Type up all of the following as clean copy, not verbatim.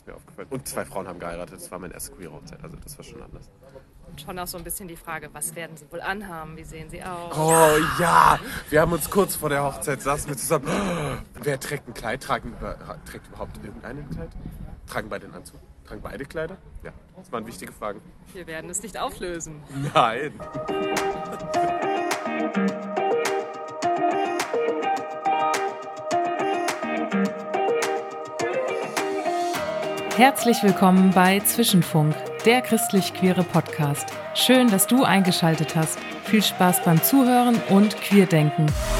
ist mir aufgefallen. Und 2 Frauen haben geheiratet, das war meine erste queere Hochzeit, also das war schon anders. Und schon auch so ein bisschen die Frage, was werden sie wohl anhaben, wie sehen sie aus? Oh ja, wir haben uns kurz vor der Hochzeit, saßen wir zusammen. Wer trägt ein Kleid? Trägt überhaupt irgendeiner ein Kleid? Tragen beide einen Anzug? Tragen beide Kleider? Ja, das waren wichtige Fragen. Wir werden es nicht auflösen. Nein. Herzlich willkommen bei Zwischenfunk, der christlich-queere Podcast. Schön, dass du eingeschaltet hast. Viel Spaß beim Zuhören und Queerdenken.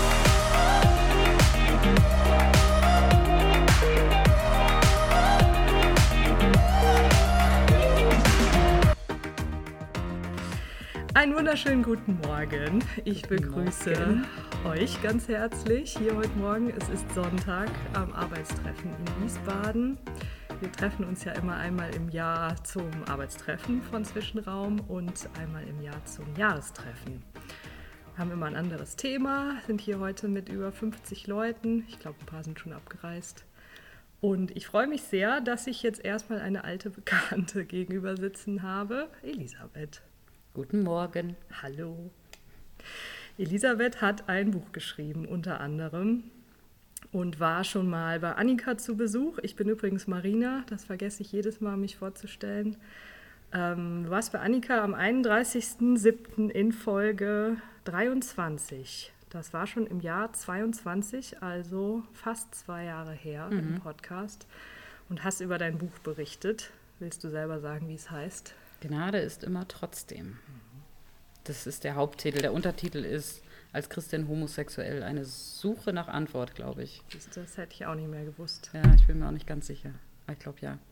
Einen wunderschönen guten Morgen. Ich begrüße euch ganz herzlich hier heute Morgen. Es ist Sonntag am Arbeitstreffen in Wiesbaden. Wir treffen uns ja immer einmal im Jahr zum Arbeitstreffen von Zwischenraum und einmal im Jahr zum Jahrestreffen. Wir haben immer ein anderes Thema, sind hier heute mit über 50 Leuten. Ich glaube, ein paar sind schon abgereist. Und ich freue mich sehr, dass ich jetzt erstmal eine alte Bekannte gegenüber sitzen habe, Elisabeth. Guten Morgen. Hallo. Elisabeth hat ein Buch geschrieben, unter anderem, und war schon mal bei Annika zu Besuch. Ich bin übrigens Marina, das vergesse ich jedes Mal, mich vorzustellen. Du warst bei Annika am 31.07. in Folge 23. Das war schon im Jahr 22, also fast 2 Jahre her im Podcast. Und hast über dein Buch berichtet. Willst du selber sagen, wie es heißt? Gnade ist immer trotzdem. Das ist der Haupttitel. Der Untertitel ist als Christin homosexuell, eine Suche nach Antwort, glaube ich. Das hätte ich auch nicht mehr gewusst. Ja, ich bin mir auch nicht ganz sicher. Aber ich glaube, ja.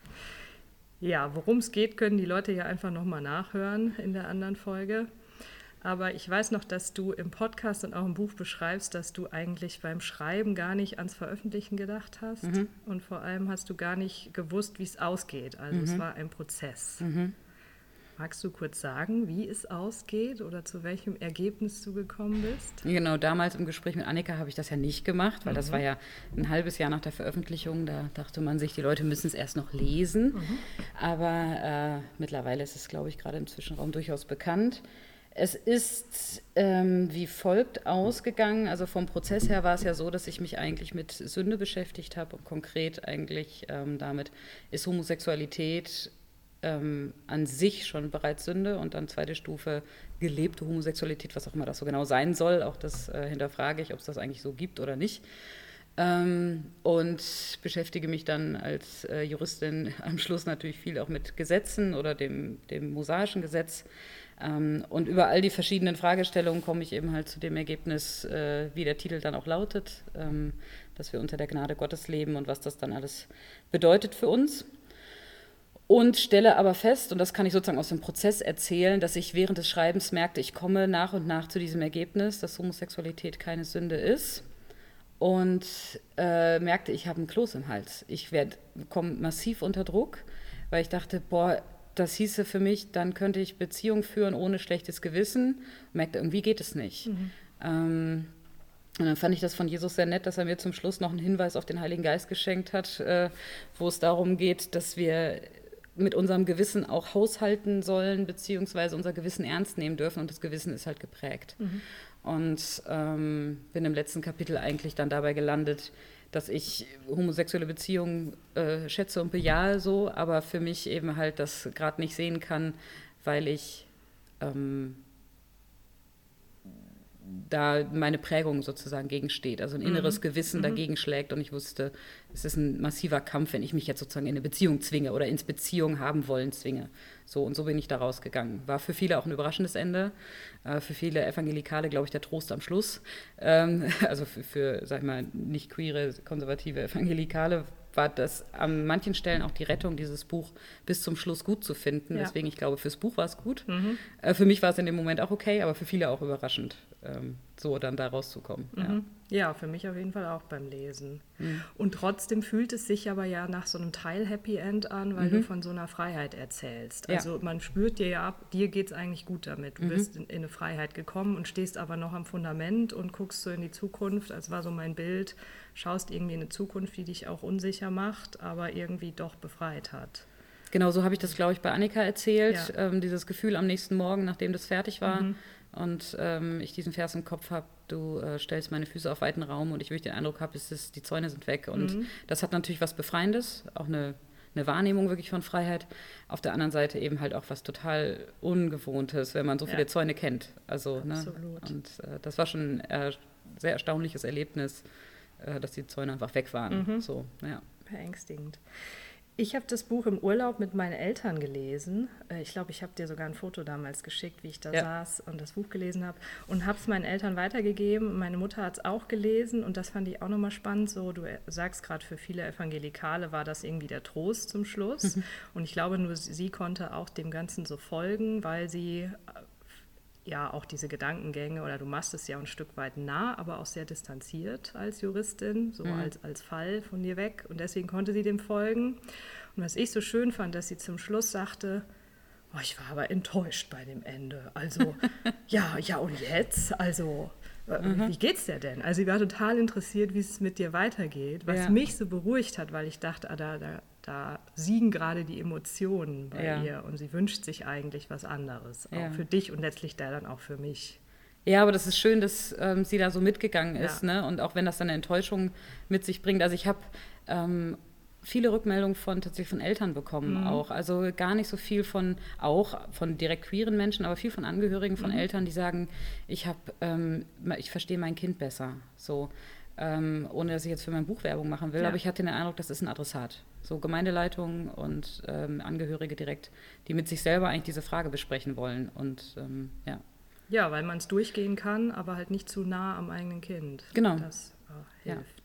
Ja, worum es geht, können die Leute ja einfach nochmal nachhören in der anderen Folge. Aber ich weiß noch, dass du im Podcast und auch im Buch beschreibst, dass du eigentlich beim Schreiben gar nicht ans Veröffentlichen gedacht hast. Und vor allem hast du gar nicht gewusst, wie es ausgeht. Also es war ein Prozess. Magst du kurz sagen, wie es ausgeht oder zu welchem Ergebnis du gekommen bist? Genau, damals im Gespräch mit Annika habe ich das ja nicht gemacht, weil das war ja ein halbes Jahr nach der Veröffentlichung. Da dachte man sich, die Leute müssen es erst noch lesen. Aber mittlerweile ist es, glaube ich, gerade im Zwischenraum durchaus bekannt. Es ist wie folgt ausgegangen. Also vom Prozess her war es ja so, dass ich mich eigentlich mit Sünde beschäftigt habe und konkret eigentlich damit, ist Homosexualität an sich schon bereits Sünde und dann zweite Stufe gelebte Homosexualität, was auch immer das so genau sein soll. Auch das hinterfrage ich, ob es das eigentlich so gibt oder nicht. Und beschäftige mich dann als Juristin am Schluss natürlich viel auch mit Gesetzen oder dem mosaischen Gesetz. Und über all die verschiedenen Fragestellungen komme ich eben halt zu dem Ergebnis, wie der Titel dann auch lautet, dass wir unter der Gnade Gottes leben und was das dann alles bedeutet für uns. Und stelle aber fest, und das kann ich sozusagen aus dem Prozess erzählen, dass ich während des Schreibens merkte, ich komme nach und nach zu diesem Ergebnis, dass Homosexualität keine Sünde ist. Und merkte, ich habe einen Kloß im Hals. Ich komme massiv unter Druck, weil ich dachte, das hieße für mich, dann könnte ich Beziehung führen ohne schlechtes Gewissen. Und merkte, irgendwie geht es nicht. Und dann fand ich das von Jesus sehr nett, dass er mir zum Schluss noch einen Hinweis auf den Heiligen Geist geschenkt hat, wo es darum geht, dass wir mit unserem Gewissen auch haushalten sollen, beziehungsweise unser Gewissen ernst nehmen dürfen. Und das Gewissen ist halt geprägt. Und bin im letzten Kapitel eigentlich dann dabei gelandet, dass ich homosexuelle Beziehungen schätze und bejahe so, aber für mich eben halt das gerade nicht sehen kann, weil ich da meine Prägung sozusagen gegensteht, also ein inneres Gewissen dagegen schlägt und ich wusste, es ist ein massiver Kampf, wenn ich mich jetzt sozusagen in eine Beziehung zwinge oder ins Beziehung haben wollen zwinge. So, und so bin ich da rausgegangen. War für viele auch ein überraschendes Ende, für viele Evangelikale, glaube ich, der Trost am Schluss. Also für, sag ich mal, nicht queere, konservative Evangelikale war das an manchen Stellen auch die Rettung, dieses Buch bis zum Schluss gut zu finden. Ja. Deswegen, ich glaube, fürs Buch war es gut. Für mich war es in dem Moment auch okay, aber für viele auch überraschend. so dann da rauszukommen. Ja, für mich auf jeden Fall auch beim Lesen. Und trotzdem fühlt es sich aber ja nach so einem Teil-Happy End an, weil du von so einer Freiheit erzählst. Also man spürt dir ja ab, dir geht es eigentlich gut damit. Du bist in eine Freiheit gekommen und stehst aber noch am Fundament und guckst so in die Zukunft. Das war so mein Bild. Schaust irgendwie in eine Zukunft, die dich auch unsicher macht, aber irgendwie doch befreit hat. Genau, so habe ich das, glaube ich, bei Annika erzählt. Dieses Gefühl am nächsten Morgen, nachdem das fertig war und ich diesen Vers im Kopf habe, du stellst meine Füße auf weiten Raum und ich wirklich den Eindruck habe, die Zäune sind weg. Und das hat natürlich was Befreiendes, auch eine Wahrnehmung wirklich von Freiheit. Auf der anderen Seite eben halt auch was total Ungewohntes, wenn man so viele Zäune kennt. Also, Absolut. Und das war schon ein sehr erstaunliches Erlebnis, dass die Zäune einfach weg waren. So, ja. Beängstigend. Ich habe das Buch im Urlaub mit meinen Eltern gelesen. Ich glaube, ich habe dir sogar ein Foto damals geschickt, wie ich da saß und das Buch gelesen habe. Und habe es meinen Eltern weitergegeben. Meine Mutter hat es auch gelesen und das fand ich auch nochmal spannend. So, du sagst gerade, für viele Evangelikale war das irgendwie der Trost zum Schluss. Und ich glaube, nur sie konnte auch dem Ganzen so folgen, weil sie ja auch diese Gedankengänge, oder du machst es ja ein Stück weit nah, aber auch sehr distanziert als Juristin, so als Fall von dir weg. Und deswegen konnte sie dem folgen. Und was ich so schön fand, dass sie zum Schluss sagte, oh, ich war aber enttäuscht bei dem Ende. Also, ja, und jetzt? Also, wie geht's dir denn? Also sie war total interessiert, wie es mit dir weitergeht, was mich so beruhigt hat, weil ich dachte, da siegen gerade die Emotionen bei ihr und sie wünscht sich eigentlich was anderes, auch für dich und letztlich dann auch für mich. Ja, aber das ist schön, dass sie da so mitgegangen ist, ne? Und auch wenn das dann eine Enttäuschung mit sich bringt. Also ich habe viele Rückmeldungen tatsächlich von Eltern bekommen auch. Also gar nicht so viel von direkt queeren Menschen, aber viel von Angehörigen von Eltern, die sagen, ich verstehe mein Kind besser. So, ohne dass ich jetzt für mein Buch Werbung machen will, aber ich hatte den Eindruck, das ist ein Adressat. So Gemeindeleitung und Angehörige direkt, die mit sich selber eigentlich diese Frage besprechen wollen. Und Ja, weil man es durchgehen kann, aber halt nicht zu nah am eigenen Kind. Genau. Das hilft,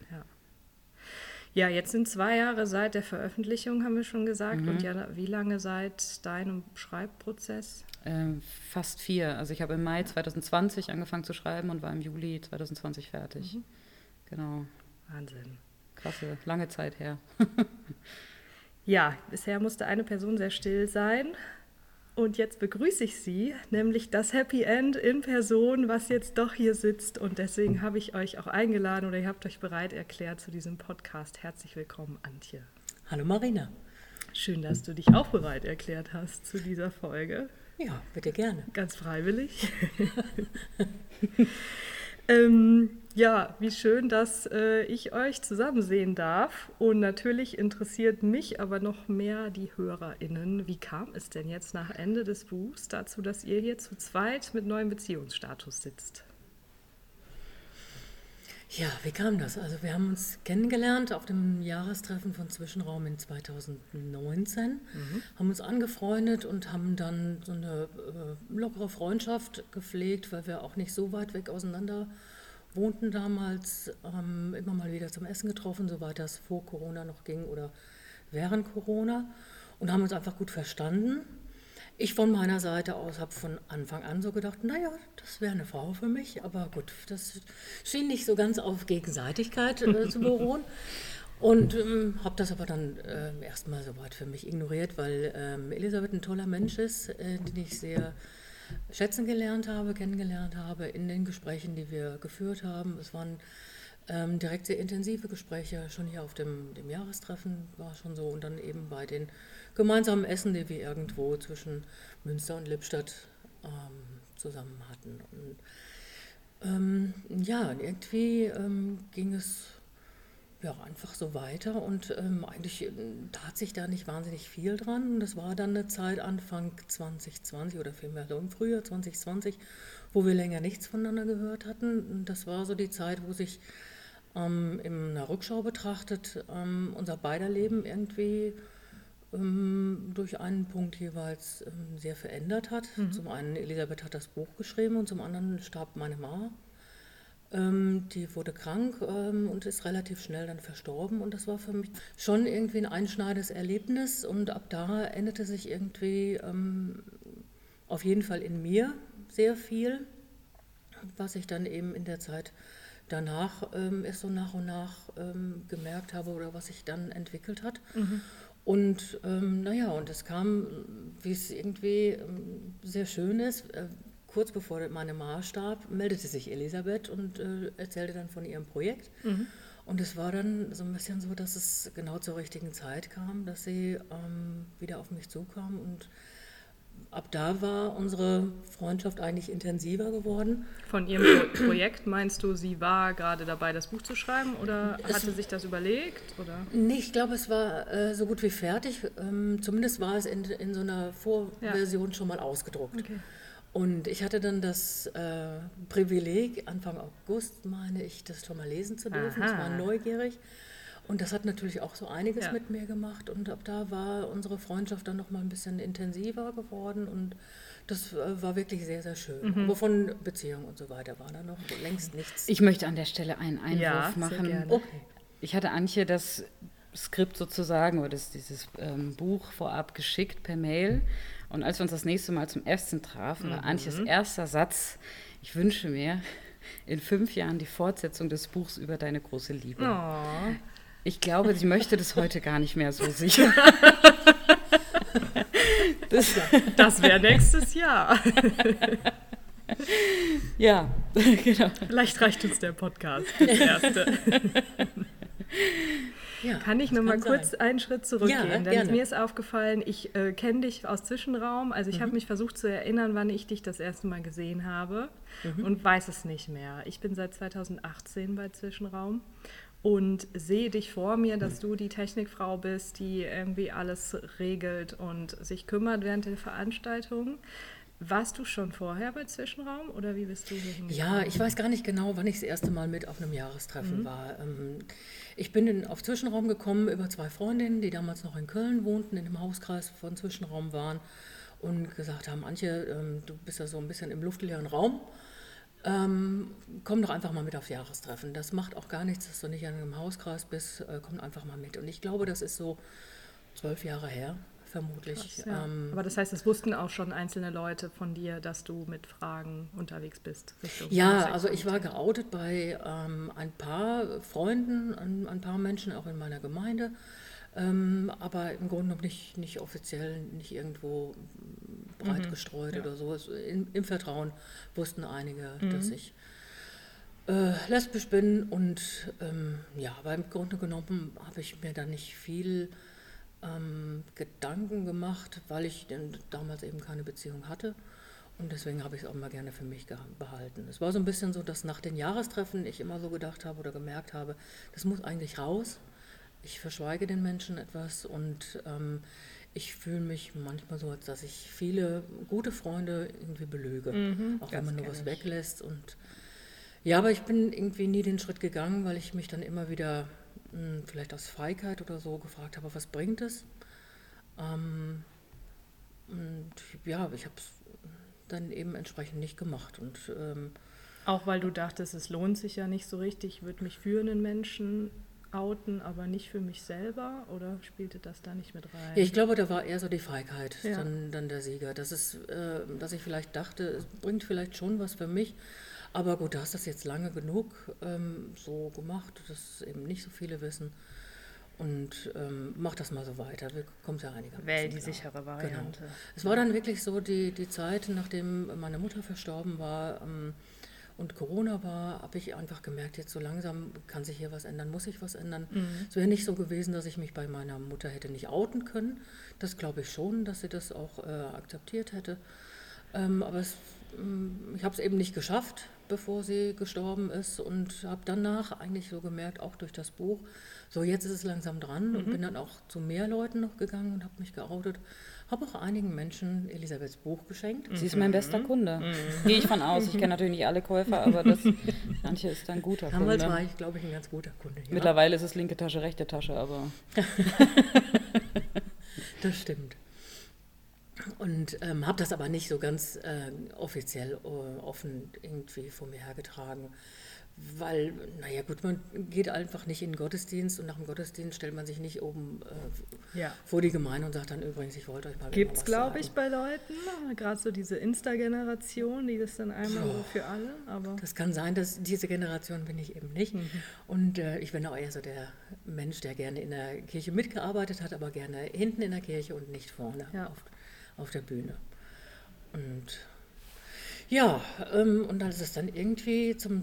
Ja, jetzt sind 2 Jahre seit der Veröffentlichung, haben wir schon gesagt. Und wie lange seit deinem Schreibprozess? Fast 4. Also ich habe im Mai 2020 angefangen zu schreiben und war im Juli 2020 fertig. Genau. Wahnsinn. Krasse, lange Zeit her. Ja, bisher musste eine Person sehr still sein. Und jetzt begrüße ich sie, nämlich das Happy End in Person, was jetzt doch hier sitzt. Und deswegen habe ich euch auch eingeladen oder ihr habt euch bereit erklärt zu diesem Podcast. Herzlich willkommen, Antje. Hallo Marina. Schön, dass du dich auch bereit erklärt hast zu dieser Folge. Ja, bitte gerne. Ganz freiwillig. Ja, wie schön, dass ich euch zusammen sehen darf. Und natürlich interessiert mich aber noch mehr die HörerInnen. Wie kam es denn jetzt nach Ende des Buchs dazu, dass ihr hier zu zweit mit neuem Beziehungsstatus sitzt? Ja, wie kam das? Also wir haben uns kennengelernt auf dem Jahrestreffen von Zwischenraum in 2019, haben uns angefreundet und haben dann so eine lockere Freundschaft gepflegt, weil wir auch nicht so weit weg auseinander wohnten damals, immer mal wieder zum Essen getroffen, soweit das vor Corona noch ging oder während Corona, und haben uns einfach gut verstanden. Ich von meiner Seite aus habe von Anfang an so gedacht, naja, das wäre eine Frau für mich, aber gut, das schien nicht so ganz auf Gegenseitigkeit zu beruhen. Und habe das aber dann erstmal soweit für mich ignoriert, weil Elisabeth ein toller Mensch ist, den ich sehr schätzen kennengelernt habe in den Gesprächen, die wir geführt haben. Es waren direkt sehr intensive Gespräche, schon hier auf dem Jahrestreffen war schon so, und dann eben bei den gemeinsamen Essen, die wir irgendwo zwischen Münster und Lippstadt zusammen hatten. Und irgendwie ging es einfach so weiter, und eigentlich tat sich da nicht wahnsinnig viel dran. Und das war dann eine Zeit Anfang 2020 oder vielmehr so im Frühjahr 2020, wo wir länger nichts voneinander gehört hatten. Und das war so die Zeit, wo sich in einer Rückschau betrachtet unser beider Leben irgendwie durch einen Punkt jeweils sehr verändert hat. Zum einen, Elisabeth hat das Buch geschrieben, und zum anderen starb meine Mama. Die wurde krank und ist relativ schnell dann verstorben, und das war für mich schon irgendwie ein einschneidendes Erlebnis, und ab da änderte sich irgendwie auf jeden Fall in mir sehr viel, was ich dann eben in der Zeit danach erst so nach und nach gemerkt habe oder was sich dann entwickelt hat. Und und es kam, wie es irgendwie sehr schön ist, kurz bevor meine Ma starb, meldete sich Elisabeth und erzählte dann von ihrem Projekt. Und es war dann so ein bisschen so, dass es genau zur richtigen Zeit kam, dass sie wieder auf mich zukam. Und ab da war unsere Freundschaft eigentlich intensiver geworden. Von Ihrem Projekt meinst du, sie war gerade dabei, das Buch zu schreiben oder hatte sich das überlegt? Oder? Nee, ich glaube, es war so gut wie fertig. Zumindest war es in so einer Vorversion schon mal ausgedruckt. Okay. Und ich hatte dann das Privileg, Anfang August, meine ich, das schon mal lesen zu dürfen. Ich war neugierig. Und das hat natürlich auch so einiges mit mir gemacht. Und ab da war unsere Freundschaft dann noch mal ein bisschen intensiver geworden. Und das war wirklich sehr, sehr schön. Aber von Beziehung und so weiter war da noch längst nichts. Ich möchte an der Stelle einen Einwurf machen. Sehr gerne. Okay. Ich hatte Antje das Skript sozusagen oder dieses Buch vorab geschickt per Mail. Und als wir uns das nächste Mal zum Essen trafen, war Antjes erster Satz: Ich wünsche mir in 5 Jahren die Fortsetzung des Buchs über deine große Liebe. Oh. Ich glaube, sie möchte das heute gar nicht mehr so sicher. Das wäre nächstes Jahr. Ja, genau. Vielleicht reicht uns der Podcast, das erste. Ja, Kann ich noch mal kurz einen Schritt zurückgehen? Ja, Denn gerne. mir ist aufgefallen, ich kenne dich aus Zwischenraum. Also ich habe mich versucht zu erinnern, wann ich dich das erste Mal gesehen habe und weiß es nicht mehr. Ich bin seit 2018 bei Zwischenraum und sehe dich vor mir, dass du die Technikfrau bist, die irgendwie alles regelt und sich kümmert während der Veranstaltung. Warst du schon vorher bei Zwischenraum oder wie bist du hier hingekommen? Ja, ich weiß gar nicht genau, wann ich das erste Mal mit auf einem Jahrestreffen war. Ich bin auf Zwischenraum gekommen über 2 Freundinnen, die damals noch in Köln wohnten, in dem Hauskreis von Zwischenraum waren und gesagt haben, Antje, du bist ja so ein bisschen im luftleeren Raum, komm doch einfach mal mit aufs Jahrestreffen. Das macht auch gar nichts, dass du nicht in einem Hauskreis bist, komm einfach mal mit. Und ich glaube, das ist so 12 Jahre her. Vermutlich. Krass, ja. Aber das heißt, es wussten auch schon einzelne Leute von dir, dass du mit Fragen unterwegs bist. Ja, Musik. also ich war geoutet bei ein paar Freunden, ein paar Menschen auch in meiner Gemeinde, aber im Grunde noch nicht offiziell, nicht irgendwo breit gestreut oder so. Im Vertrauen wussten einige, dass ich lesbisch bin und aber im Grunde genommen habe ich mir da nicht viel Gedanken gemacht, weil ich denn damals eben keine Beziehung hatte und deswegen habe ich es auch mal gerne für mich behalten. Es war so ein bisschen so, dass nach den Jahrestreffen ich immer so gedacht habe oder gemerkt habe, das muss eigentlich raus. Ich verschweige den Menschen etwas und ich fühle mich manchmal so, als dass ich viele gute Freunde irgendwie belüge, auch wenn man nur was weglässt. Und ja, aber ich bin irgendwie nie den Schritt gegangen, weil ich mich dann immer wieder vielleicht aus Feigheit oder so gefragt habe, was bringt es? Und ja, ich habe es dann eben entsprechend nicht gemacht. Und auch weil du dachtest, es lohnt sich ja nicht so richtig, ich würde mich für einen Menschen outen, aber nicht für mich selber, oder spielte das da nicht mit rein? Ja, ich glaube, da war eher so die Feigheit, Ja. dann der Sieger. Dass ich vielleicht dachte, es bringt vielleicht schon was für mich, aber gut, du hast das jetzt lange genug so gemacht, dass eben nicht so viele wissen. Und mach das mal so weiter, wir kommen ja einigermaßen Wähl die klar. sichere Variante. Genau. Es war dann wirklich so die Zeit, nachdem meine Mutter verstorben war und Corona war, habe ich einfach gemerkt, jetzt so langsam kann sich hier was ändern, muss sich was ändern. Es wäre nicht so gewesen, dass ich mich bei meiner Mutter hätte nicht outen können. Das glaube ich schon, dass sie das auch akzeptiert hätte. Aber ich habe es eben nicht geschafft, bevor sie gestorben ist und habe danach eigentlich so gemerkt, auch durch das Buch, so jetzt ist es langsam dran und bin dann auch zu mehr Leuten noch gegangen und habe mich geoutet. Habe auch einigen Menschen Elisabeths Buch geschenkt. Sie ist mein bester Kunde. Gehe ich von aus. Ich kenne natürlich nicht alle Käufer, aber manche ist ein guter Kunde. Damals war ich, glaube ich, ein ganz guter Kunde. Ja. Mittlerweile ist es linke Tasche, rechte Tasche, aber Das stimmt. Und habe das aber nicht so ganz offiziell offen irgendwie vor mir hergetragen, Weil, naja gut, man geht einfach nicht in den Gottesdienst und nach dem Gottesdienst stellt man sich nicht oben vor die Gemeinde und sagt dann übrigens, ich wollte euch mal Gibt es, was glaube sagen. ich, bei Leuten, gerade so diese Insta-Generation, die das dann einmal so für alle, aber... Das kann sein, dass diese Generation bin ich eben nicht. Und ich bin auch eher so der Mensch, der gerne in der Kirche mitgearbeitet hat, aber gerne hinten in der Kirche und nicht vorne auf der Bühne. Und ja, und als es dann irgendwie zum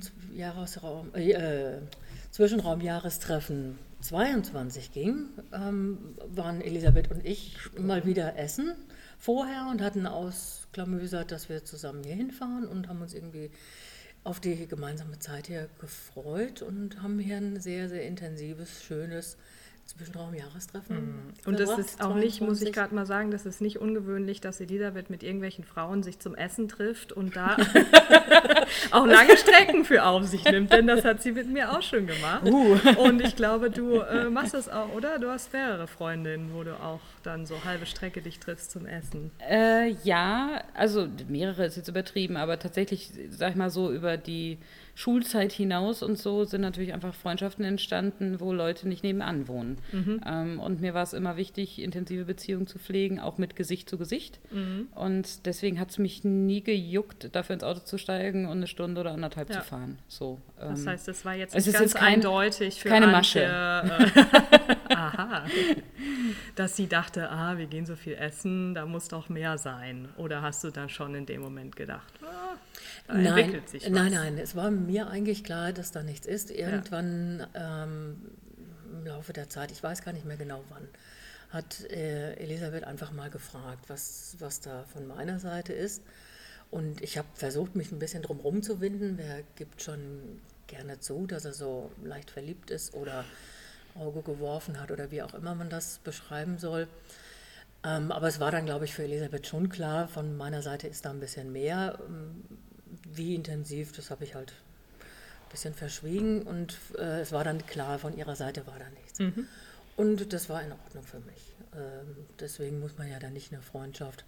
Zwischenraum Jahrestreffen 22 ging, waren Elisabeth und ich mal wieder essen vorher und hatten ausklamüsert, dass wir zusammen hier hinfahren und haben uns irgendwie auf die gemeinsame Zeit hier gefreut und haben hier ein sehr, sehr intensives, schönes Zwischenraum-Jahrestreffen. Und das ist auch nicht, muss ich gerade mal sagen, das ist nicht ungewöhnlich, dass Elisabeth mit irgendwelchen Frauen sich zum Essen trifft und da auch lange Strecken für auf sich nimmt, denn das hat sie mit mir auch schon gemacht. Und ich glaube, du machst das auch, oder? Du hast mehrere Freundinnen, wo du auch dann so halbe Strecke dich triffst zum Essen. Ja, also mehrere ist jetzt übertrieben, aber tatsächlich, sag ich mal so, über die Schulzeit hinaus und so sind natürlich einfach Freundschaften entstanden, wo Leute nicht nebenan wohnen. Und mir war es immer wichtig, intensive Beziehungen zu pflegen, auch mit Gesicht zu Gesicht. Und deswegen hat es mich nie gejuckt, dafür ins Auto zu steigen und eine Stunde oder anderthalb zu fahren. So, das heißt, es war jetzt es nicht ist ganz jetzt eindeutig für keine Antje, Masche. Aha, dass sie dachte, wir gehen so viel essen, da muss doch mehr sein. Oder hast du dann schon in dem Moment gedacht, da entwickelt sich was? Nein, es war mir eigentlich klar, dass da nichts ist. Irgendwann im Laufe der Zeit, ich weiß gar nicht mehr genau wann, hat Elisabeth einfach mal gefragt, was da von meiner Seite ist. Und ich habe versucht, mich ein bisschen drum rumzuwinden. Wer gibt schon gerne zu, dass er so leicht verliebt ist oder Auge geworfen hat oder wie auch immer man das beschreiben soll. Aber es war dann, glaube ich, für Elisabeth schon klar, von meiner Seite ist da ein bisschen mehr. Wie intensiv, das habe ich halt ein bisschen verschwiegen und es war dann klar, von ihrer Seite war da nichts. Und das war in Ordnung für mich. Deswegen muss man ja dann nicht eine Freundschaft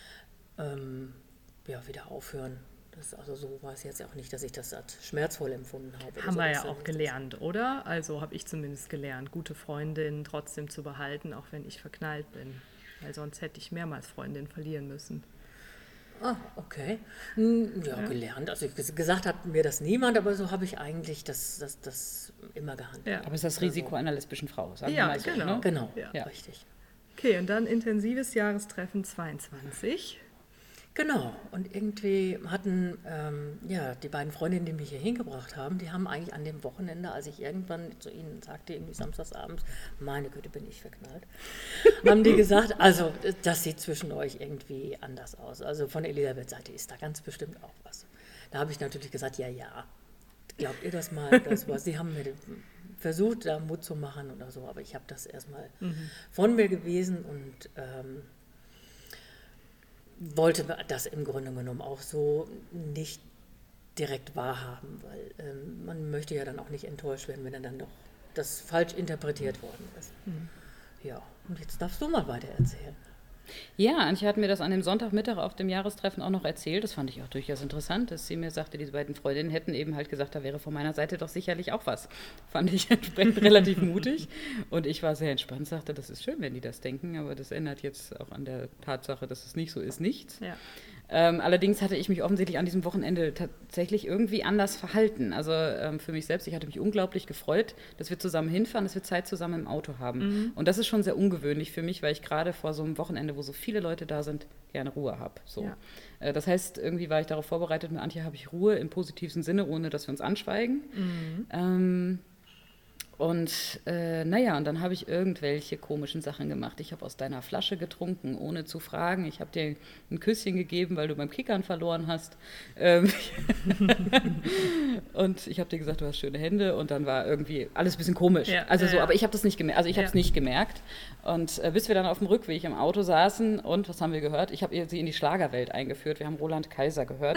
wieder aufhören. Also so war es jetzt auch nicht, dass ich das als schmerzvoll empfunden habe. Haben wir ja auch gelernt, oder? Also habe ich zumindest gelernt, gute Freundinnen trotzdem zu behalten, auch wenn ich verknallt bin. Weil sonst hätte ich mehrmals Freundinnen verlieren müssen. Ah, okay. Ja, gelernt. Also gesagt hat mir das niemand, aber so habe ich eigentlich das immer gehandelt. Ja. Aber es ist das Risiko einer lesbischen Frau, sagen wir mal so. Genau. Ne? Genau, Ja. richtig. Okay, und dann intensives Jahrestreffen 22. Genau, und irgendwie hatten die beiden Freundinnen, die mich hier hingebracht haben, die haben eigentlich an dem Wochenende, als ich irgendwann zu ihnen sagte, irgendwie samstagsabends, meine Güte, bin ich verknallt, haben die gesagt, also das sieht zwischen euch irgendwie anders aus. Also von Elisabeths Seite ist da ganz bestimmt auch was. Da habe ich natürlich gesagt, ja, glaubt ihr das mal? Sie haben mir versucht, da Mut zu machen oder so, aber ich habe das erstmal von mir gewesen und wollte das im Grunde genommen auch so nicht direkt wahrhaben, weil man möchte ja dann auch nicht enttäuscht werden, wenn dann doch das falsch interpretiert worden ist. Ja, und jetzt darfst du mal weiter erzählen. Ja, Antje hat mir das an dem Sonntagmittag auf dem Jahrestreffen auch noch erzählt. Das fand ich auch durchaus interessant, dass sie mir sagte, diese beiden Freundinnen hätten eben halt gesagt, da wäre von meiner Seite doch sicherlich auch was. Fand ich entsprechend relativ mutig. Und ich war sehr entspannt, sagte, das ist schön, wenn die das denken, aber das ändert jetzt auch an der Tatsache, dass es nicht so ist, nichts. Ja. Allerdings hatte ich mich offensichtlich an diesem Wochenende tatsächlich irgendwie anders verhalten. Also für mich selbst, ich hatte mich unglaublich gefreut, dass wir zusammen hinfahren, dass wir Zeit zusammen im Auto haben. Und das ist schon sehr ungewöhnlich für mich, weil ich gerade vor so einem Wochenende, wo so viele Leute da sind, gerne Ruhe habe. So. Ja. Das heißt, irgendwie war ich darauf vorbereitet, mit Antje habe ich Ruhe im positivsten Sinne, ohne dass wir uns anschweigen. Und und dann habe ich irgendwelche komischen Sachen gemacht. Ich habe aus deiner Flasche getrunken, ohne zu fragen. Ich habe dir ein Küsschen gegeben, weil du beim Kickern verloren hast. Und ich habe dir gesagt, du hast schöne Hände. Und dann war irgendwie alles ein bisschen komisch. Ja, aber ich habe das nicht gemerkt. Also ich habe es nicht gemerkt. Und bis wir dann auf dem Rückweg im Auto saßen und, was haben wir gehört? Ich habe sie in die Schlagerwelt eingeführt. Wir haben Roland Kaiser gehört.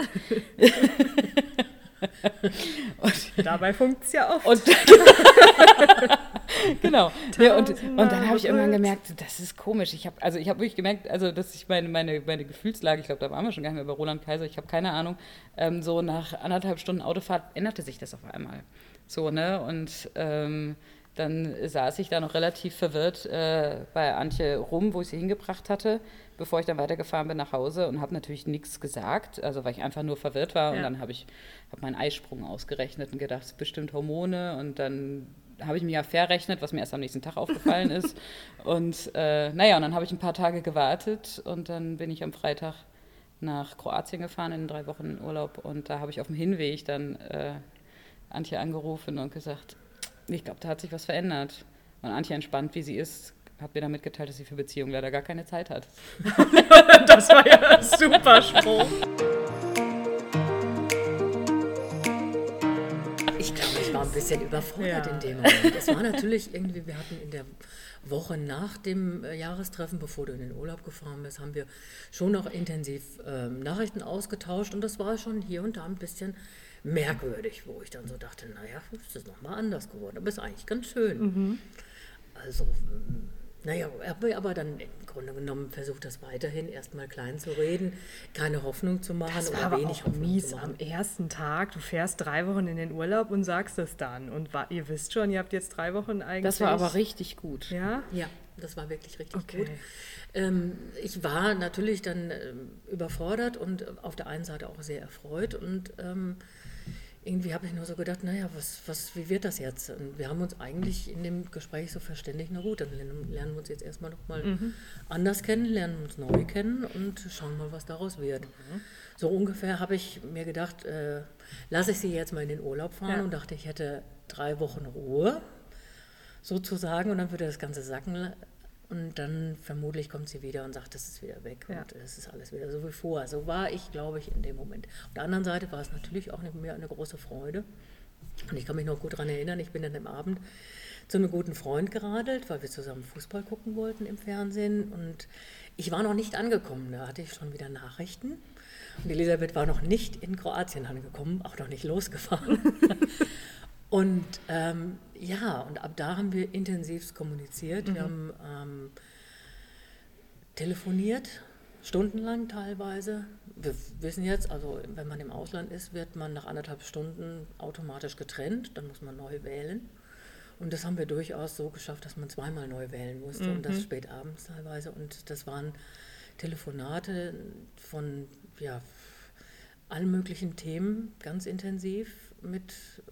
Und dabei funkt es ja oft. Genau. Ja, und dann habe ich irgendwann gemerkt, das ist komisch. Ich habe wirklich gemerkt, also dass ich meine Gefühlslage, ich glaube, da waren wir schon gar nicht mehr bei Roland Kaiser, ich habe keine Ahnung, so nach 1,5 Stunden Autofahrt änderte sich das auf einmal. So, ne? Und dann saß ich da noch relativ verwirrt bei Antje rum, wo ich sie hingebracht hatte, bevor ich dann weitergefahren bin nach Hause und habe natürlich nichts gesagt, also weil ich einfach nur verwirrt war. Und dann habe meinen Eisprung ausgerechnet und gedacht, es sind bestimmt Hormone. Und dann habe ich mich ja verrechnet, was mir erst am nächsten Tag aufgefallen ist. Und und dann habe ich ein paar Tage gewartet und dann bin ich am Freitag nach Kroatien gefahren in 3 Wochen Urlaub. Und da habe ich auf dem Hinweg dann Antje angerufen und gesagt, ich glaube, da hat sich was verändert. Und Antje, entspannt wie sie ist, hat mir dann mitgeteilt, dass sie für Beziehungen leider gar keine Zeit hat. Das war ja ein super Spruch. Ich glaube, ich war ein bisschen überfordert in dem Moment. Es war natürlich irgendwie, wir hatten in der Woche nach dem Jahrestreffen, bevor du in den Urlaub gefahren bist, haben wir schon noch intensiv Nachrichten ausgetauscht und das war schon hier und da ein bisschen merkwürdig, wo ich dann so dachte, naja, ist das nochmal anders geworden, aber ist eigentlich ganz schön. Also, aber dann im Grunde genommen versucht das weiterhin erstmal klein zu reden, keine Hoffnung zu machen Das war oder aber wenig auch Hoffnung mies zu machen. am ersten Tag. Du fährst 3 Wochen in den Urlaub und sagst es dann. Und ihr wisst schon, ihr habt jetzt 3 Wochen eigentlich. Das war aber richtig gut. Ja? Ja, das war wirklich richtig Okay. gut. Ich war natürlich dann überfordert und auf der einen Seite auch sehr erfreut und irgendwie habe ich nur so gedacht, naja, wie wird das jetzt? Und wir haben uns eigentlich in dem Gespräch so verständigt, na gut, dann lernen wir uns jetzt erstmal nochmal anders kennen, lernen uns neu kennen und schauen mal, was daraus wird. So ungefähr habe ich mir gedacht, lasse ich sie jetzt mal in den Urlaub fahren und dachte, ich hätte 3 Wochen Ruhe, sozusagen, und dann würde das Ganze sacken. Und dann vermutlich kommt sie wieder und sagt, das ist wieder weg und es ist alles wieder so wie vorher. So war ich, glaube ich, in dem Moment. Auf der anderen Seite war es natürlich auch mir eine große Freude. Und ich kann mich noch gut daran erinnern, ich bin dann am Abend zu einem guten Freund geradelt, weil wir zusammen Fußball gucken wollten im Fernsehen. Und ich war noch nicht angekommen, da hatte ich schon wieder Nachrichten. Und Elisabeth war noch nicht in Kroatien angekommen, auch noch nicht losgefahren. Und und ab da haben wir intensivst kommuniziert. Wir haben telefoniert, stundenlang teilweise. Wir wissen jetzt, also wenn man im Ausland ist, wird man nach 1,5 Stunden automatisch getrennt, dann muss man neu wählen. Und das haben wir durchaus so geschafft, dass man 2-mal neu wählen musste und das spät abends teilweise. Und das waren Telefonate von allen möglichen Themen, ganz intensiv mit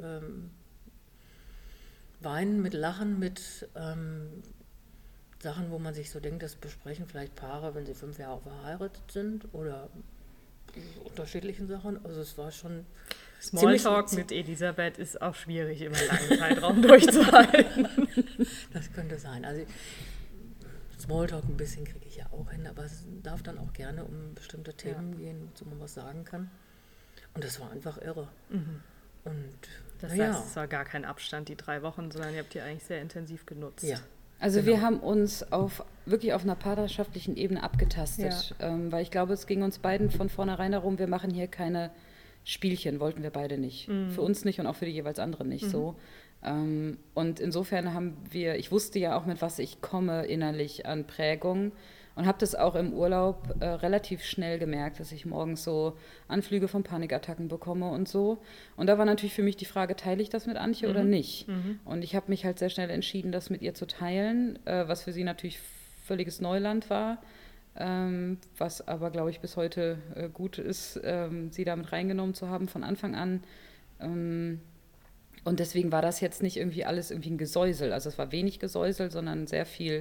Weinen, mit Lachen, mit Sachen, wo man sich so denkt, das besprechen vielleicht Paare, wenn sie 5 Jahre verheiratet sind oder unterschiedlichen Sachen. Also es war schon Smalltalk mit Elisabeth ist auch schwierig, im langen Zeitraum durchzuhalten. Das könnte sein. Also Smalltalk ein bisschen kriege ich ja auch hin, aber es darf dann auch gerne um bestimmte Themen gehen, wozu man was sagen kann. Und das war einfach irre. Und Das heißt, es war gar kein Abstand, die 3 Wochen, sondern ihr habt die eigentlich sehr intensiv genutzt. Ja. Also wir haben uns wirklich auf einer partnerschaftlichen Ebene abgetastet, weil ich glaube, es ging uns beiden von vornherein darum, wir machen hier keine Spielchen, wollten wir beide nicht. Für uns nicht und auch für die jeweils anderen nicht so. Und insofern ich wusste ja auch, mit was ich komme innerlich an Prägung und habe das auch im Urlaub relativ schnell gemerkt, dass ich morgens so Anflüge von Panikattacken bekomme und so. Und da war natürlich für mich die Frage, teile ich das mit Antje oder nicht? Und ich habe mich halt sehr schnell entschieden, das mit ihr zu teilen, was für sie natürlich völliges Neuland war, was aber, glaube ich, bis heute gut ist, sie damit reingenommen zu haben von Anfang an. Und deswegen war das jetzt nicht irgendwie alles irgendwie ein Gesäusel. Also es war wenig Gesäusel, sondern sehr viel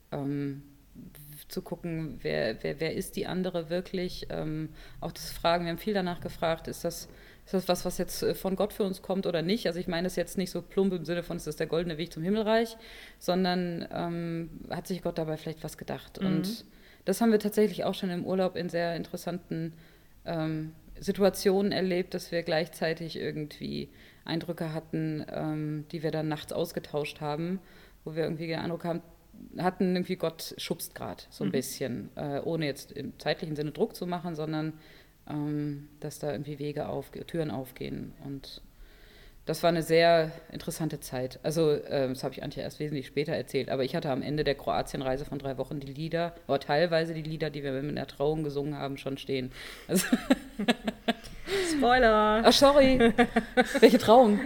zu gucken, wer ist die andere wirklich. Auch das Fragen, wir haben viel danach gefragt, ist das was jetzt von Gott für uns kommt oder nicht? Also ich meine das jetzt nicht so plump im Sinne von, es ist der goldene Weg zum Himmelreich, sondern hat sich Gott dabei vielleicht was gedacht. Und das haben wir tatsächlich auch schon im Urlaub in sehr interessanten Situationen erlebt, dass wir gleichzeitig irgendwie Eindrücke hatten, die wir dann nachts ausgetauscht haben, wo wir irgendwie den Eindruck hatten, irgendwie Gott schubst gerade so ein bisschen, ohne jetzt im zeitlichen Sinne Druck zu machen, sondern dass da irgendwie Türen aufgehen. Und das war eine sehr interessante Zeit. Also das habe ich Antje erst wesentlich später erzählt, aber ich hatte am Ende der Kroatienreise von 3 Wochen die Lieder, oder teilweise die Lieder, die wir mit der Trauung gesungen haben, schon stehen. Also Spoiler! Ach, sorry. Welche Trauung?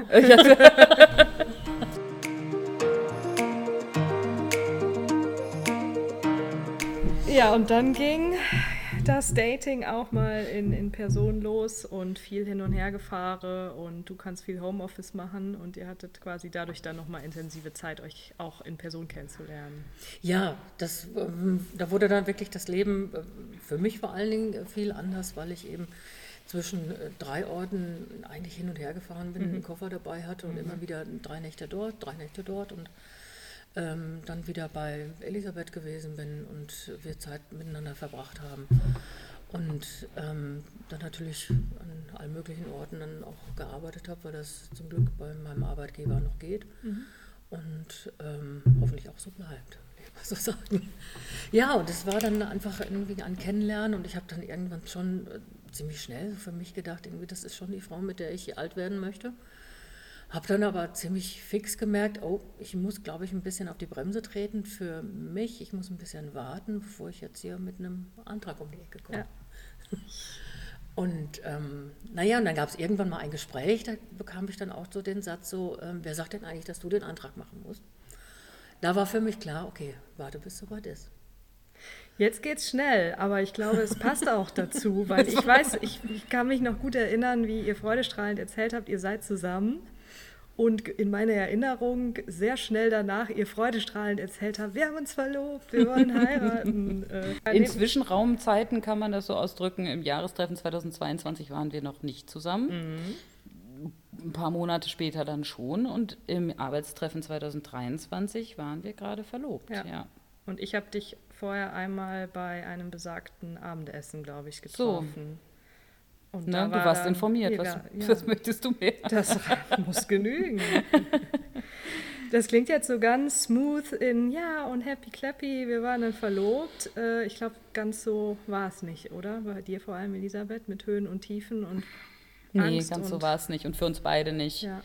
Ja, und dann ging das Dating auch mal in Person los und viel hin und her gefahren und du kannst viel Homeoffice machen und ihr hattet quasi dadurch dann nochmal intensive Zeit, euch auch in Person kennenzulernen. Ja, da wurde dann wirklich das Leben für mich vor allen Dingen viel anders, weil ich eben zwischen 3 Orten eigentlich hin und her gefahren bin, einen Koffer dabei hatte und immer wieder 3 Nächte dort und dann wieder bei Elisabeth gewesen bin und wir Zeit miteinander verbracht haben. Und dann natürlich an allen möglichen Orten dann auch gearbeitet habe, weil das zum Glück bei meinem Arbeitgeber noch geht und hoffentlich auch so bleibt, will ich mal so sagen. Ja, und es war dann einfach irgendwie ein Kennenlernen und ich habe dann irgendwann schon ziemlich schnell für mich gedacht, irgendwie das ist schon die Frau, mit der ich alt werden möchte. Habe dann aber ziemlich fix gemerkt, ich muss, glaube ich, ein bisschen auf die Bremse treten für mich. Ich muss ein bisschen warten, bevor ich jetzt hier mit einem Antrag um die Ecke komme. Ja. Und und dann gab es irgendwann mal ein Gespräch, da bekam ich dann auch so den Satz wer sagt denn eigentlich, dass du den Antrag machen musst? Da war für mich klar, okay, warte, bis es soweit ist. Jetzt geht's schnell, aber ich glaube, es passt auch dazu, weil ich weiß, ich kann mich noch gut erinnern, wie ihr freudestrahlend erzählt habt, ihr seid zusammen. Und in meiner Erinnerung sehr schnell danach ihr freudestrahlend erzählt habt, wir haben uns verlobt, wir wollen heiraten. In Zwischenraumzeiten kann man das so ausdrücken. Im Jahrestreffen 2022 waren wir noch nicht zusammen. Ein paar Monate später dann schon. Und im Arbeitstreffen 2023 waren wir gerade verlobt. Ja. Und ich habe dich vorher einmal bei einem besagten Abendessen, glaube ich, getroffen. So. Und ne, du warst informiert. Was möchtest du mehr? Das muss genügen. Das klingt jetzt so ganz smooth und happy clappy, wir waren dann verlobt. Ich glaube, ganz so war es nicht, oder? Bei dir vor allem, Elisabeth, mit Höhen und Tiefen und Angst. Nee, ganz so war es nicht und für uns beide nicht. Ja.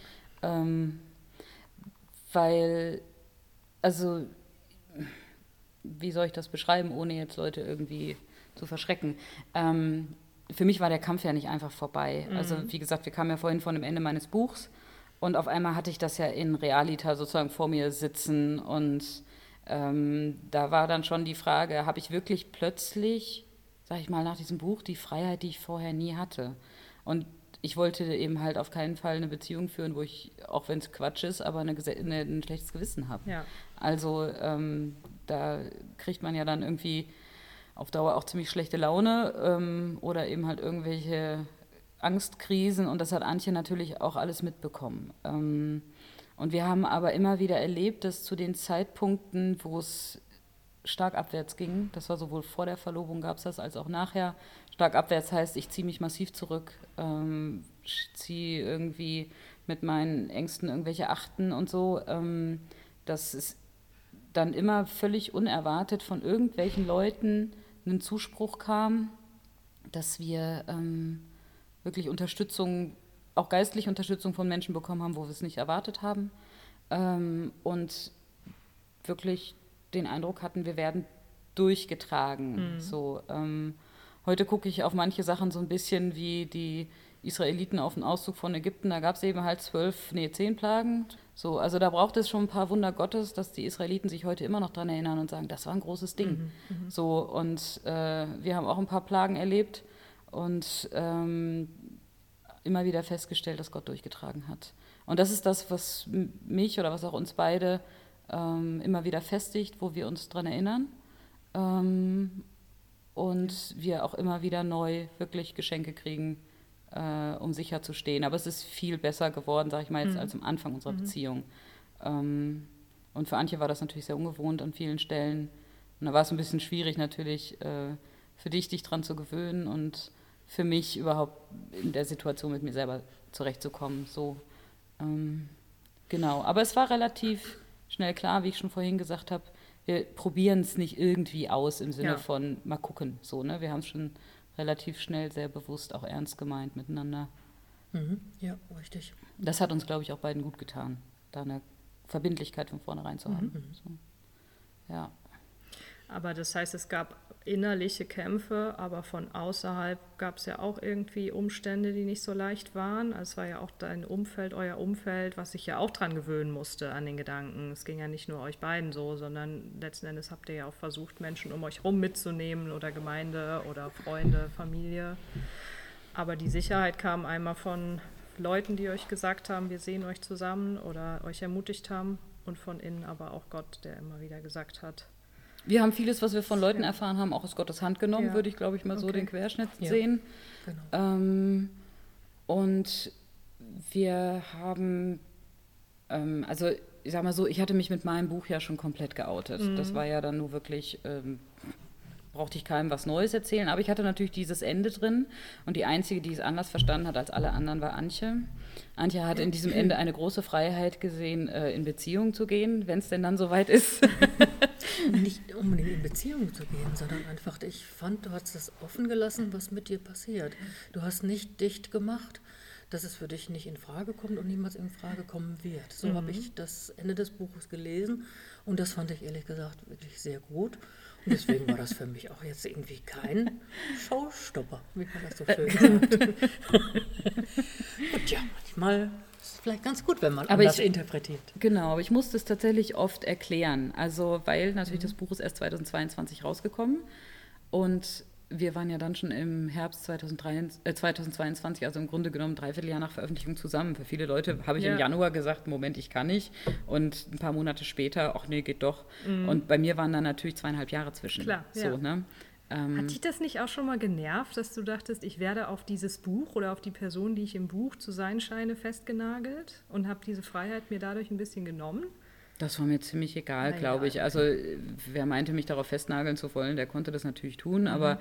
Weil, also, wie soll ich das beschreiben, ohne jetzt Leute irgendwie zu verschrecken? Für mich war der Kampf ja nicht einfach vorbei. Also wie gesagt, wir kamen ja vorhin von dem Ende meines Buchs und auf einmal hatte ich das ja in Realita sozusagen vor mir sitzen und da war dann schon die Frage, habe ich wirklich plötzlich, sag ich mal, nach diesem Buch die Freiheit, die ich vorher nie hatte? Und ich wollte eben halt auf keinen Fall eine Beziehung führen, wo ich, auch wenn es Quatsch ist, aber ein schlechtes Gewissen habe. Ja. Also da kriegt man ja dann irgendwie auf Dauer auch ziemlich schlechte Laune oder eben halt irgendwelche Angstkrisen und das hat Antje natürlich auch alles mitbekommen. Und wir haben aber immer wieder erlebt, dass zu den Zeitpunkten, wo es stark abwärts ging, das war sowohl vor der Verlobung gab es das, als auch nachher, stark abwärts heißt, ich ziehe mich massiv zurück, ziehe irgendwie mit meinen Ängsten irgendwelche Achten und so, dass es dann immer völlig unerwartet von irgendwelchen Leuten einen Zuspruch kam, dass wir wirklich Unterstützung, auch geistliche Unterstützung von Menschen bekommen haben, wo wir es nicht erwartet haben und wirklich den Eindruck hatten, wir werden durchgetragen. So, heute gucke ich auf manche Sachen so ein bisschen wie die Israeliten auf den Auszug von Ägypten, da gab es eben halt 10 Plagen. So, also da braucht es schon ein paar Wunder Gottes, dass die Israeliten sich heute immer noch daran erinnern und sagen, das war ein großes Ding. So, und wir haben auch ein paar Plagen erlebt und immer wieder festgestellt, dass Gott durchgetragen hat. Und das ist das, was mich oder was auch uns beide immer wieder festigt, wo wir uns daran erinnern. Und wir auch immer wieder neu wirklich Geschenke kriegen, um sicher zu stehen. Aber es ist viel besser geworden, sage ich mal jetzt, als am Anfang unserer Beziehung. Und für Antje war das natürlich sehr ungewohnt an vielen Stellen. Und da war es ein bisschen schwierig natürlich für dich dran zu gewöhnen und für mich überhaupt in der Situation mit mir selber zurechtzukommen. So, genau. Aber es war relativ schnell klar, wie ich schon vorhin gesagt habe, wir probieren es nicht irgendwie aus im Sinne von mal gucken. So, ne? Wir haben es schon relativ schnell sehr bewusst auch ernst gemeint miteinander. Ja, richtig. Das hat uns, glaube ich, auch beiden gut getan, da eine Verbindlichkeit von vornherein zu haben. So. Ja. Aber das heißt, es gab innerliche Kämpfe, aber von außerhalb gab es ja auch irgendwie Umstände, die nicht so leicht waren. Also es war ja auch dein Umfeld, euer Umfeld, was sich ja auch dran gewöhnen musste an den Gedanken. Es ging ja nicht nur euch beiden so, sondern letzten Endes habt ihr ja auch versucht, Menschen um euch rum mitzunehmen oder Gemeinde oder Freunde, Familie. Aber die Sicherheit kam einmal von Leuten, die euch gesagt haben, wir sehen euch zusammen oder euch ermutigt haben und von innen aber auch Gott, der immer wieder gesagt hat, Wir haben vieles, was wir von Leuten erfahren haben, auch aus Gottes Hand genommen, würde ich, glaube ich, mal so den Querschnitt sehen. Genau. Und wir haben, also ich sag mal so, ich hatte mich mit meinem Buch ja schon komplett geoutet. Das war ja dann nur wirklich, brauchte ich keinem was Neues erzählen, aber ich hatte natürlich dieses Ende drin und die Einzige, die es anders verstanden hat als alle anderen, war Antje. Antje hat in diesem Ende eine große Freiheit gesehen, in Beziehung zu gehen, wenn es denn dann soweit ist. Nicht unbedingt in Beziehung zu gehen, sondern einfach, ich fand, du hast das offen gelassen, was mit dir passiert. Du hast nicht dicht gemacht, dass es für dich nicht in Frage kommt und niemals in Frage kommen wird. So habe ich das Ende des Buches gelesen und das fand ich ehrlich gesagt wirklich sehr gut. Und deswegen war das für mich auch jetzt irgendwie kein Showstopper, wie man das so schön sagt. Und ja, manchmal ist es vielleicht ganz gut, wenn man anders interpretiert. Genau, aber ich musste es tatsächlich oft erklären. Also, weil natürlich das Buch ist erst 2022 rausgekommen und wir waren ja dann schon im Herbst 2022, also im Grunde genommen 3/4 Jahr nach Veröffentlichung zusammen. Für viele Leute habe ich im Januar gesagt, Moment, ich kann nicht. Und ein paar Monate später, ach nee, geht doch. Und bei mir waren dann natürlich 2,5 Jahre zwischen. Klar, so, ne? Hat dich das nicht auch schon mal genervt, dass du dachtest, ich werde auf dieses Buch oder auf die Person, die ich im Buch zu sein scheine, festgenagelt und habe diese Freiheit mir dadurch ein bisschen genommen? Das war mir ziemlich egal, glaube ich. Also wer meinte, mich darauf festnageln zu wollen, der konnte das natürlich tun. Aber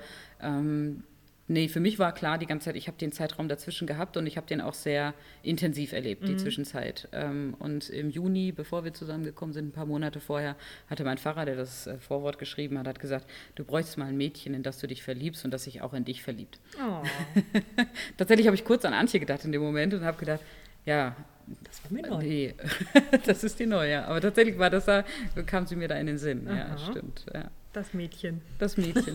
nee, für mich war klar die ganze Zeit, ich habe den Zeitraum dazwischen gehabt und ich habe den auch sehr intensiv erlebt, die Zwischenzeit. Und im Juni, bevor wir zusammengekommen sind, ein paar Monate vorher, hatte mein Pfarrer, der das Vorwort geschrieben hat, gesagt, du bräuchst mal ein Mädchen, in das du dich verliebst und das sich auch in dich verliebt. Oh. Tatsächlich habe ich kurz an Antje gedacht in dem Moment und habe gedacht, ja, Das war mir neu. nee, das ist die neue, ja. Aber tatsächlich war das da, kam sie mir da in den Sinn. Ja, stimmt. Ja. Das Mädchen. Das Mädchen.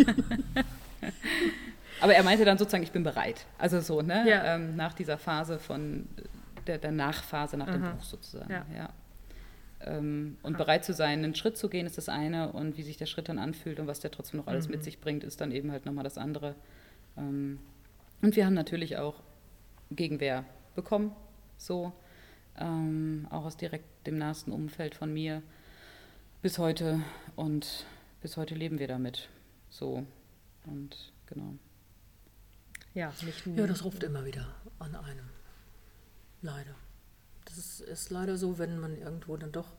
Aber er meinte dann sozusagen, ich bin bereit. Also so, ne? Ja. Nach dieser Phase von der Nachphase nach dem Buch sozusagen. Ja. Und bereit zu sein, einen Schritt zu gehen, ist das eine. Und wie sich der Schritt dann anfühlt und was der trotzdem noch alles mit sich bringt, ist dann eben halt nochmal das andere. Und wir haben natürlich auch Gegenwehr bekommen, so. Auch aus direkt dem nahesten Umfeld von mir bis heute. Und bis heute leben wir damit. So. Und genau. Ja, nicht nur. Ja, das ruft immer wieder an einem. Leider. Das ist leider so, wenn man irgendwo dann doch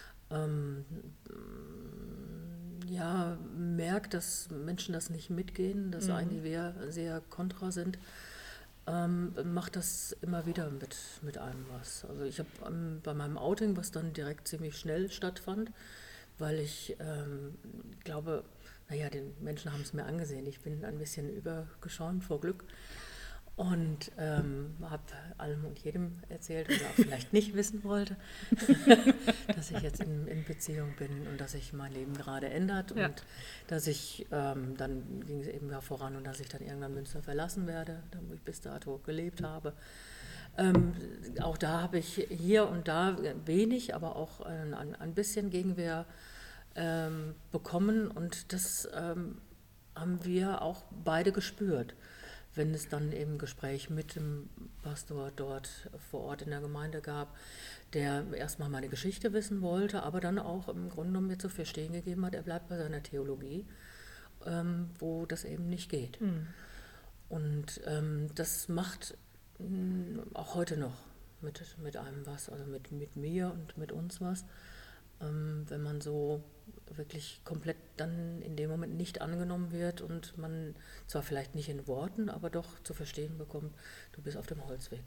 merkt, dass Menschen das nicht mitgehen, dass einige sehr kontra sind, macht das immer wieder mit einem was. Also ich habe bei meinem Outing, was dann direkt ziemlich schnell stattfand, weil ich glaube, naja, den Menschen haben es mir angesehen. Ich bin ein bisschen übergeschäumt vor Glück und habe allem und jedem erzählt, was er auch vielleicht nicht wissen wollte, dass ich jetzt in Beziehung bin und dass sich mein Leben gerade ändert und dass ich, dann ging es eben ja voran und dass ich dann irgendwann Münster verlassen werde, da wo ich bis dato gelebt habe. Auch da habe ich hier und da wenig, aber auch ein bisschen Gegenwehr bekommen und das haben wir auch beide gespürt, wenn es dann eben ein Gespräch mit dem Pastor dort vor Ort in der Gemeinde gab, der erstmal meine Geschichte wissen wollte, aber dann auch im Grunde genommen mir zu verstehen gegeben hat, er bleibt bei seiner Theologie, wo das eben nicht geht. Und das macht auch heute noch mit einem was, also mit mir und mit uns was, wenn man so wirklich komplett dann in dem Moment nicht angenommen wird und man zwar vielleicht nicht in Worten, aber doch zu verstehen bekommt, du bist auf dem Holzweg.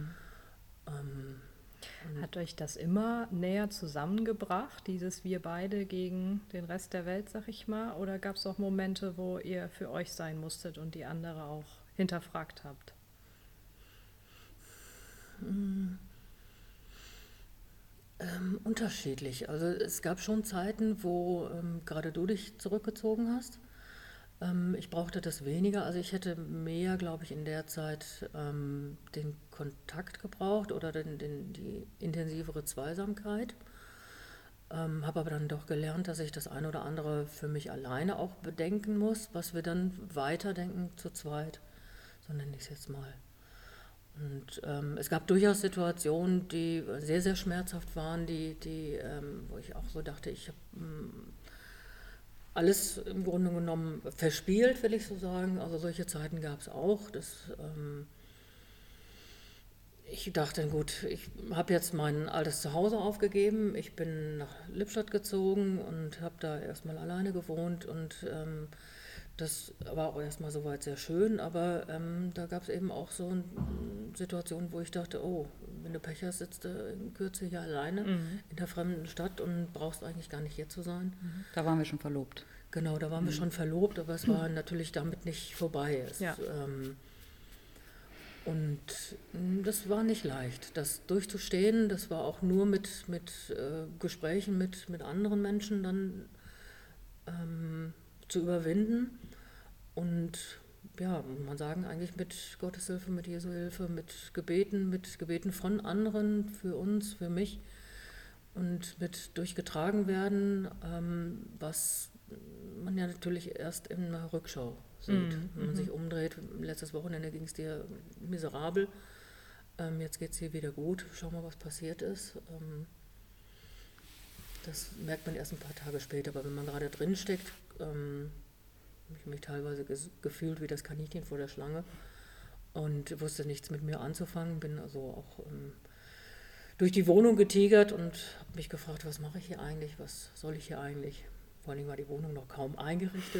Hat euch das immer näher zusammengebracht, dieses wir beide gegen den Rest der Welt, sag ich mal, oder gab es auch Momente, wo ihr für euch sein musstet und die andere auch hinterfragt habt? Unterschiedlich. Also es gab schon Zeiten, wo gerade du dich zurückgezogen hast. Ich brauchte das weniger. Also ich hätte mehr, glaube ich, in der Zeit den Kontakt gebraucht oder die intensivere Zweisamkeit. Habe aber dann doch gelernt, dass ich das eine oder andere für mich alleine auch bedenken muss, was wir dann weiterdenken zu zweit. So nenne ich es jetzt mal. Und es gab durchaus Situationen, die sehr, sehr schmerzhaft waren, wo ich auch so dachte, ich habe alles im Grunde genommen verspielt, will ich so sagen. Also solche Zeiten gab es auch. Ich dachte, gut, ich habe jetzt mein altes Zuhause aufgegeben. Ich bin nach Lippstadt gezogen und habe da erstmal alleine gewohnt. Und das war auch erstmal soweit sehr schön. Aber da gab es eben auch so Situationen, wo ich dachte, oh, wenn du Pech hast, sitzt du in Kürze hier alleine in der fremden Stadt und brauchst eigentlich gar nicht hier zu sein. Da waren wir schon verlobt. Genau, da waren wir schon verlobt, aber es war natürlich damit nicht vorbei. Und das war nicht leicht, das durchzustehen. Das war auch nur mit Gesprächen mit anderen Menschen dann zu überwinden. Und ja, muss man sagen, eigentlich mit Gottes Hilfe, mit Jesu Hilfe, mit Gebeten von anderen, für uns, für mich und mit durchgetragen werden, was man ja natürlich erst in der Rückschau sieht. Wenn man sich umdreht, letztes Wochenende ging es dir miserabel, jetzt geht es dir wieder gut, schau mal, was passiert ist. Das merkt man erst ein paar Tage später, aber wenn man gerade drin steckt, habe ich mich teilweise gefühlt wie das Kaninchen vor der Schlange und wusste nichts mit mir anzufangen, bin also auch durch die Wohnung getigert und habe mich gefragt, was mache ich hier eigentlich, was soll ich hier eigentlich? Vor allem war die Wohnung noch kaum eingerichtet.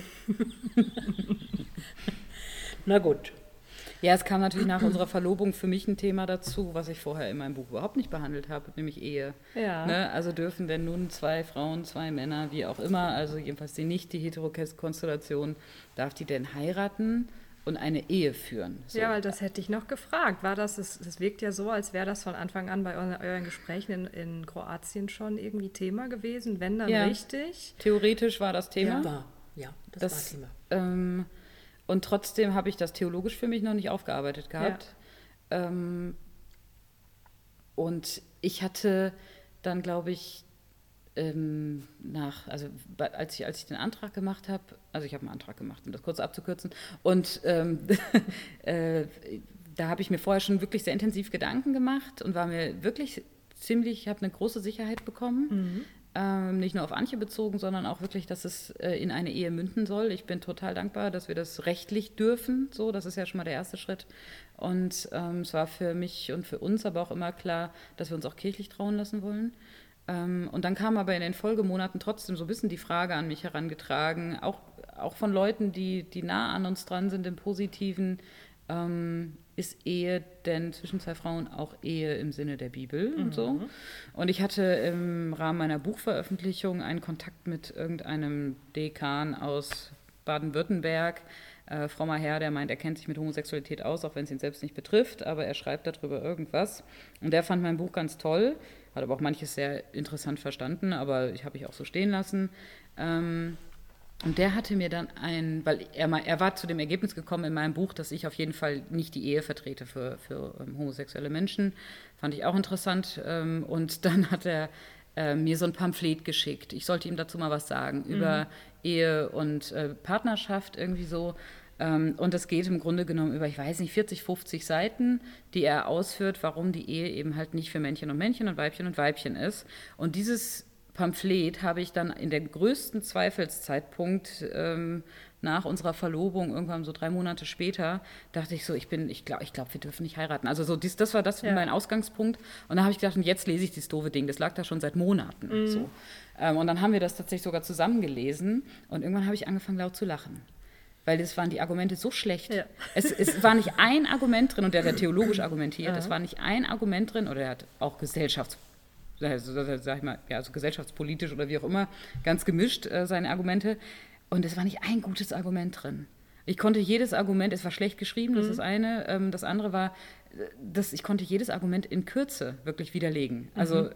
Na gut. Ja, es kam natürlich nach unserer Verlobung für mich ein Thema dazu, was ich vorher in meinem Buch überhaupt nicht behandelt habe, nämlich Ehe. Ja. Ne? Also dürfen denn nun 2 Frauen, 2 Männer, wie auch immer, also jedenfalls die Heterokonstellation, darf die denn heiraten und eine Ehe führen? So. Ja, weil das hätte ich noch gefragt. War das wirkt ja so, als wäre das von Anfang an bei euren Gesprächen in Kroatien schon irgendwie Thema gewesen, wenn dann richtig? Theoretisch war das Thema. Das war Thema. Und trotzdem habe ich das theologisch für mich noch nicht aufgearbeitet gehabt. Ja. Und ich hatte dann, glaube ich, als ich den Antrag gemacht habe, also ich habe einen Antrag gemacht, um das kurz abzukürzen, und da habe ich mir vorher schon wirklich sehr intensiv Gedanken gemacht und war mir wirklich ich habe eine große Sicherheit bekommen. Nicht nur auf Antje bezogen, sondern auch wirklich, dass es in eine Ehe münden soll. Ich bin total dankbar, dass wir das rechtlich dürfen. So, das ist ja schon mal der erste Schritt. Und es war für mich und für uns aber auch immer klar, dass wir uns auch kirchlich trauen lassen wollen. Und dann kam aber in den Folgemonaten trotzdem so ein bisschen die Frage an mich herangetragen, auch von Leuten, die nah an uns dran sind im Positiven, ist Ehe denn zwischen 2 Frauen auch Ehe im Sinne der Bibel und so. Und ich hatte im Rahmen meiner Buchveröffentlichung einen Kontakt mit irgendeinem Dekan aus Baden-Württemberg, frommer Herr, der meint, er kennt sich mit Homosexualität aus, auch wenn es ihn selbst nicht betrifft, aber er schreibt darüber irgendwas. Und der fand mein Buch ganz toll, hat aber auch manches sehr interessant verstanden, aber ich habe ich auch so stehen lassen. Und der hatte mir dann weil er war zu dem Ergebnis gekommen in meinem Buch, dass ich auf jeden Fall nicht die Ehe vertrete für homosexuelle Menschen. Fand ich auch interessant. Und dann hat er mir so ein Pamphlet geschickt. Ich sollte ihm dazu mal was sagen über Ehe und Partnerschaft irgendwie so. Und es geht im Grunde genommen über, ich weiß nicht, 40, 50 Seiten, die er ausführt, warum die Ehe eben halt nicht für Männchen und Weibchen ist. Und dieses Pamphlet habe ich dann in der größten Zweifelszeitpunkt nach unserer Verlobung, irgendwann so 3 Monate später, dachte ich so, ich glaube, wir dürfen nicht heiraten. Also so das war mein Ausgangspunkt. Und dann habe ich gedacht, und jetzt lese ich dieses doofe Ding. Das lag da schon seit Monaten. So. Und dann haben wir das tatsächlich sogar zusammengelesen. Und irgendwann habe ich angefangen, laut zu lachen. Weil das waren die Argumente so schlecht. Ja. Es war nicht ein Argument drin, und der hat theologisch argumentiert, es war nicht ein Argument drin, oder er hat auch gesellschaftspolitisch oder wie auch immer, ganz gemischt seine Argumente. Und es war nicht ein gutes Argument drin. Ich konnte jedes Argument, es war schlecht geschrieben, das ist eine. Das andere war, ich konnte jedes Argument in Kürze wirklich widerlegen. Also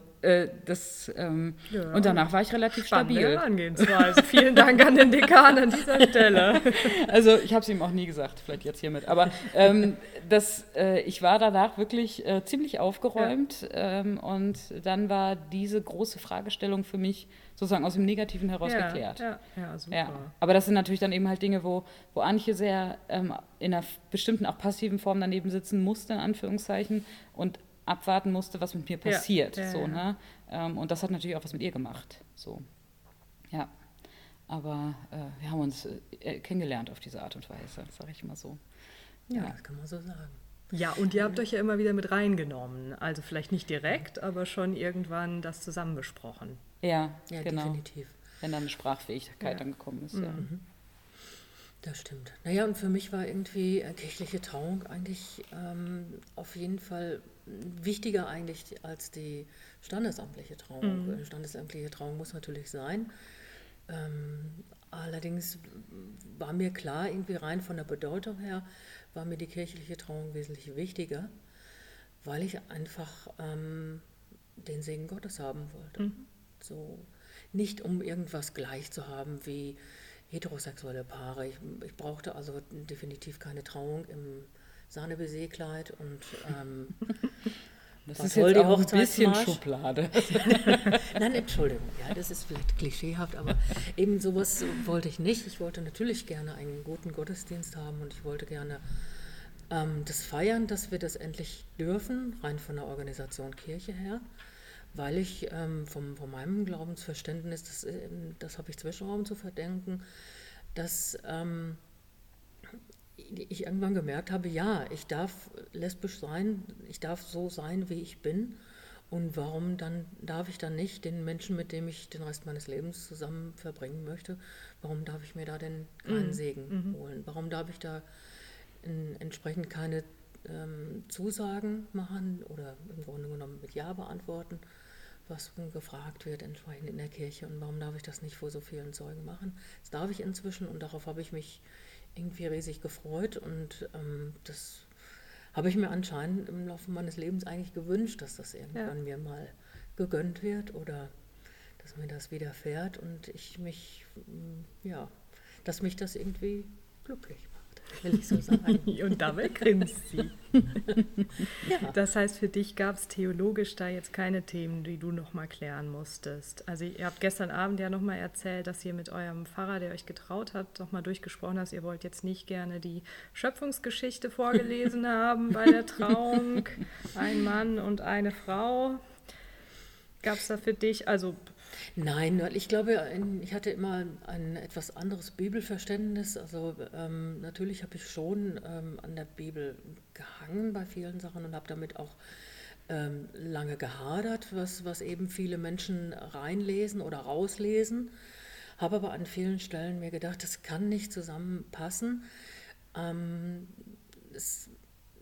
und danach war ich relativ stabil. Herangehensweise. Vielen Dank an den Dekan an dieser Stelle. Also ich habe es ihm auch nie gesagt, vielleicht jetzt hiermit. Aber ich war danach wirklich ziemlich aufgeräumt. Und dann war diese große Fragestellung für mich sozusagen aus dem Negativen heraus geklärt. Ja, super. Ja. Aber das sind natürlich dann eben halt Dinge, wo Antje sehr in einer bestimmten, auch passiven Form daneben sitzen musste, in Anführungszeichen, und abwarten musste, was mit mir passiert. Ne? Und das hat natürlich auch was mit ihr gemacht. So. Ja. Aber wir haben uns kennengelernt auf diese Art und Weise, sage ich mal so. Ja, das kann man so sagen. Ja, und ihr habt euch ja immer wieder mit reingenommen. Also vielleicht nicht direkt, aber schon irgendwann das zusammen besprochen. Ja, genau. Definitiv. Wenn dann eine Sprachfähigkeit angekommen ist. Ja. Das stimmt. Naja, und für mich war irgendwie kirchliche Trauung eigentlich auf jeden Fall wichtiger eigentlich als die standesamtliche Trauung. Standesamtliche Trauung muss natürlich sein. Allerdings war mir klar, irgendwie rein von der Bedeutung her, war mir die kirchliche Trauung wesentlich wichtiger, weil ich einfach den Segen Gottes haben wollte. So, nicht um irgendwas gleich zu haben wie heterosexuelle Paare. Ich brauchte also definitiv keine Trauung im Sahne-Baiser-Kleid und das ist jetzt auch ein bisschen Schublade. Nein, Entschuldigung, ja, das ist vielleicht klischeehaft, aber eben sowas wollte ich nicht. Ich wollte natürlich gerne einen guten Gottesdienst haben und ich wollte gerne das feiern, dass wir das endlich dürfen, rein von der Organisation Kirche her, weil ich von meinem Glaubensverständnis, das habe ich Zwischenraum zu verdenken, dass ich irgendwann gemerkt habe, ja, ich darf lesbisch sein, ich darf so sein, wie ich bin. Und warum darf ich dann nicht den Menschen, mit dem ich den Rest meines Lebens zusammen verbringen möchte, warum darf ich mir da denn keinen Segen holen? Warum darf ich da entsprechend keine Zusagen machen oder im Grunde genommen mit Ja beantworten, was gefragt wird entsprechend in der Kirche? Und warum darf ich das nicht vor so vielen Zeugen machen? Das darf ich inzwischen und darauf habe ich mich irgendwie riesig gefreut und das habe ich mir anscheinend im Laufe meines Lebens eigentlich gewünscht, dass das irgendwann mir mal gegönnt wird oder dass mir das widerfährt und dass mich das irgendwie glücklich macht, will ich so sagen. Und dabei grinst sie. Ja. Das heißt, für dich gab es theologisch da jetzt keine Themen, die du nochmal klären musstest. Also ihr habt gestern Abend ja nochmal erzählt, dass ihr mit eurem Pfarrer, der euch getraut hat, nochmal durchgesprochen habt, ihr wollt jetzt nicht gerne die Schöpfungsgeschichte vorgelesen haben bei der Trauung. Ein Mann und eine Frau. Gab es da für dich, Nein, ich glaube, ich hatte immer ein etwas anderes Bibelverständnis. Also natürlich habe ich schon an der Bibel gehangen bei vielen Sachen und habe damit auch lange gehadert, was eben viele Menschen reinlesen oder rauslesen. Habe aber an vielen Stellen mir gedacht, das kann nicht zusammenpassen. Es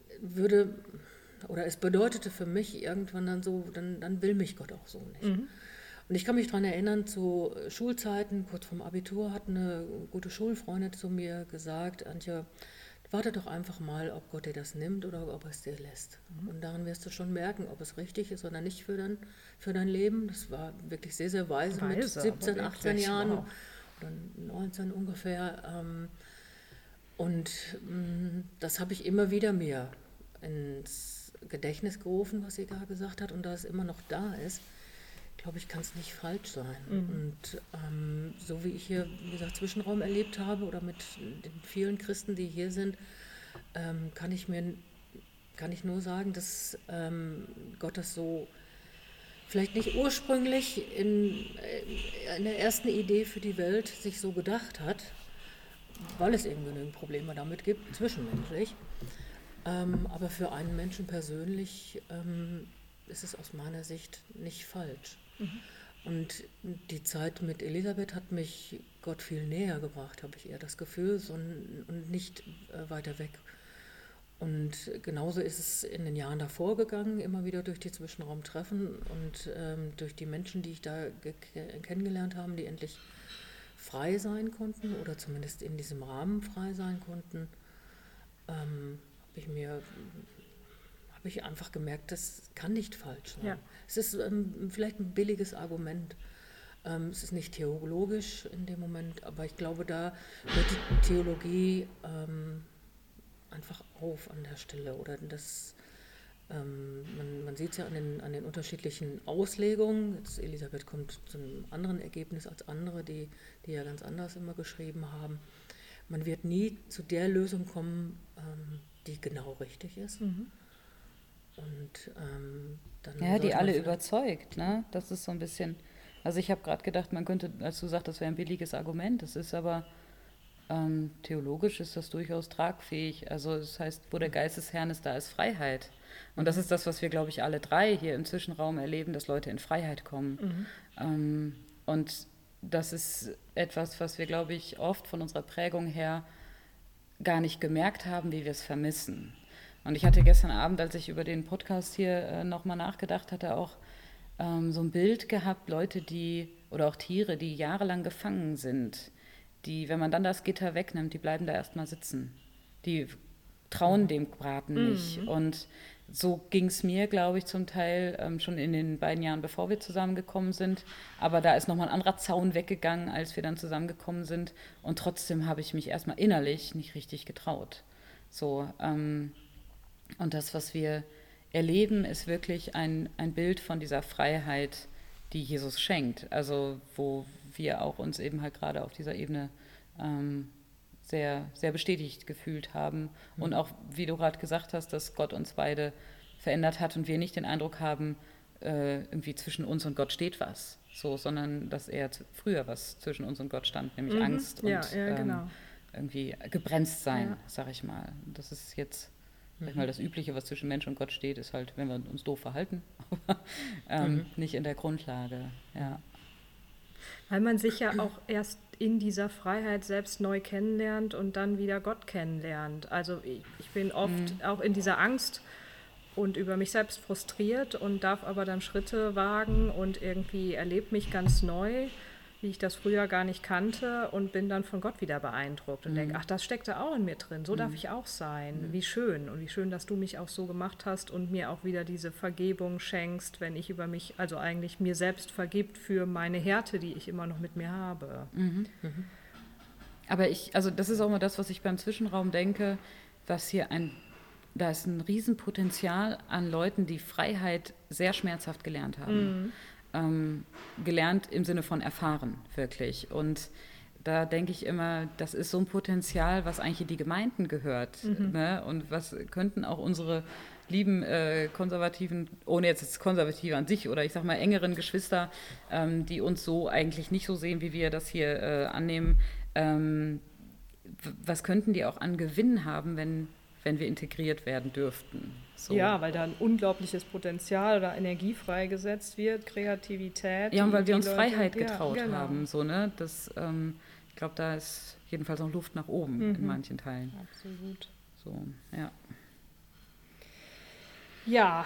bedeutete für mich irgendwann dann so, dann will mich Gott auch so nicht. Und ich kann mich daran erinnern, zu Schulzeiten, kurz vorm Abitur, hat eine gute Schulfreundin zu mir gesagt, Antje, warte doch einfach mal, ob Gott dir das nimmt oder ob er es dir lässt. Und daran wirst du schon merken, ob es richtig ist oder nicht für dein Leben. Das war wirklich sehr, sehr weise mit 17, 18 Jahren oder 19 ungefähr. Und das habe ich immer wieder mir ins Gedächtnis gerufen, was sie da gesagt hat. Und da es immer noch da ist, glaube ich, kann es nicht falsch sein. Und so wie ich hier, wie gesagt, Zwischenraum erlebt habe oder mit den vielen Christen, die hier sind, kann ich nur sagen, dass Gott das so vielleicht nicht ursprünglich in der ersten Idee für die Welt sich so gedacht hat, weil es eben genügend Probleme damit gibt, zwischenmenschlich. Aber für einen Menschen persönlich ist es aus meiner Sicht nicht falsch. Und die Zeit mit Elisabeth hat mich Gott viel näher gebracht, habe ich eher das Gefühl, und nicht weiter weg. Und genauso ist es in den Jahren davor gegangen, immer wieder durch die Zwischenraumtreffen und durch die Menschen, die ich da kennengelernt habe, die endlich frei sein konnten oder zumindest in diesem Rahmen frei sein konnten, habe ich einfach gemerkt, das kann nicht falsch sein. Ja. Es ist vielleicht ein billiges Argument. Es ist nicht theologisch in dem Moment, aber ich glaube, da hört die Theologie einfach auf an der Stelle. Oder das, man sieht es ja an den unterschiedlichen Auslegungen. Jetzt Elisabeth kommt zu einem anderen Ergebnis als andere, die ja ganz anders immer geschrieben haben. Man wird nie zu der Lösung kommen, die genau richtig ist. Mhm. Und dann Ja, die alle vielleicht- überzeugt, ne? Das ist so ein bisschen, also ich habe gerade gedacht, man könnte, als du sagst, das wäre ein billiges Argument, das ist aber, theologisch ist das durchaus tragfähig. Also das heißt, wo der Geist des Herrn ist, da ist Freiheit. Und das ist das, was wir, glaube ich, alle drei hier im Zwischenraum erleben, dass Leute in Freiheit kommen. Und das ist etwas, was wir, glaube ich, oft von unserer Prägung her gar nicht gemerkt haben, wie wir es vermissen. Und ich hatte gestern Abend, als ich über den Podcast hier nochmal nachgedacht hatte, auch so ein Bild gehabt, Leute, oder auch Tiere, die jahrelang gefangen sind, die, wenn man dann das Gitter wegnimmt, die bleiben da erstmal sitzen. Die trauen dem Braten nicht. Und so ging es mir, glaube ich, zum Teil schon in den beiden Jahren, bevor wir zusammengekommen sind. Aber da ist nochmal ein anderer Zaun weggegangen, als wir dann zusammengekommen sind. Und trotzdem habe ich mich erstmal innerlich nicht richtig getraut. So, und das, was wir erleben, ist wirklich ein Bild von dieser Freiheit, die Jesus schenkt. Also wo wir auch uns eben halt gerade auf dieser Ebene sehr, sehr bestätigt gefühlt haben. Und auch, wie du gerade gesagt hast, dass Gott uns beide verändert hat und wir nicht den Eindruck haben, irgendwie zwischen uns und Gott steht was, so, sondern dass eher früher was zwischen uns und Gott stand, nämlich Angst und genau. irgendwie gebremst sein, sag ich mal. Das ist jetzt, sag ich mal, das Übliche, was zwischen Mensch und Gott steht, ist halt, wenn wir uns doof verhalten, aber nicht in der Grundlage, ja. Weil man sich ja auch erst in dieser Freiheit selbst neu kennenlernt und dann wieder Gott kennenlernt. Also ich bin oft auch in dieser Angst und über mich selbst frustriert und darf aber dann Schritte wagen und irgendwie erlebe mich ganz neu, wie ich das früher gar nicht kannte und bin dann von Gott wieder beeindruckt und denke, ach, das steckt da auch in mir drin, so darf ich auch sein. Wie schön und wie schön, dass du mich auch so gemacht hast und mir auch wieder diese Vergebung schenkst, wenn ich über mich, also eigentlich mir selbst vergibt für meine Härte, die ich immer noch mit mir habe. Aber also das ist auch mal das, was ich beim Zwischenraum denke, was hier da ist ein Riesenpotenzial an Leuten, die Freiheit sehr schmerzhaft gelernt haben. Gelernt im Sinne von erfahren, wirklich. Und da denke ich immer, das ist so ein Potenzial, was eigentlich in die Gemeinden gehört. Ne? Und was könnten auch unsere lieben konservativen, ohne jetzt Konservative an sich oder ich sag mal engeren Geschwister, die uns so eigentlich nicht so sehen, wie wir das hier annehmen, was könnten die auch an Gewinn haben, wenn wir integriert werden dürften? So. Ja, weil da ein unglaubliches Potenzial oder Energie freigesetzt wird, Kreativität. Ja, und weil wir uns Leute, Freiheit getraut genau. haben. So, ne? Das, ich glaube, da ist jedenfalls noch Luft nach oben in manchen Teilen. Absolut. So, ja. Ja,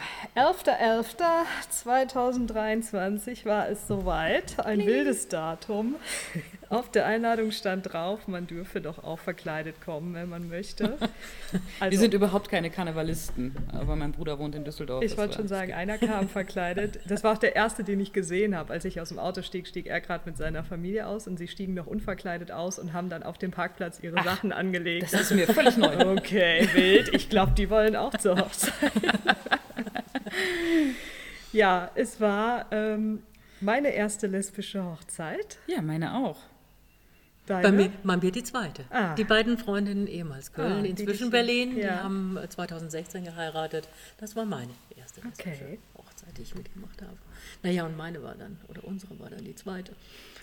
11.11.2023 war es soweit, ein wildes Datum. Auf der Einladung stand drauf, man dürfe doch auch verkleidet kommen, wenn man möchte. Also, Wir sind überhaupt keine Karnevalisten, aber mein Bruder wohnt in Düsseldorf. ich wollte schon sagen, einer kam verkleidet. Das war auch der erste, den ich gesehen habe. Als ich aus dem Auto stieg, stieg er gerade mit seiner Familie aus und sie stiegen noch unverkleidet aus und haben dann auf dem Parkplatz ihre Sachen angelegt. Das ist mir völlig neu. Okay, wild. Ich glaube, die wollen auch zur Hochzeit. Ja, es war meine erste lesbische Hochzeit. Ja, meine auch. Deine? Bei mir die zweite. Ah. Die beiden Freundinnen ehemals Köln, die inzwischen dich- Berlin, die ja. haben 2016 geheiratet. Das war meine erste lesbische Okay. Hochzeit, die ich mitgemacht habe. Naja, und meine war dann, oder unsere war dann die zweite.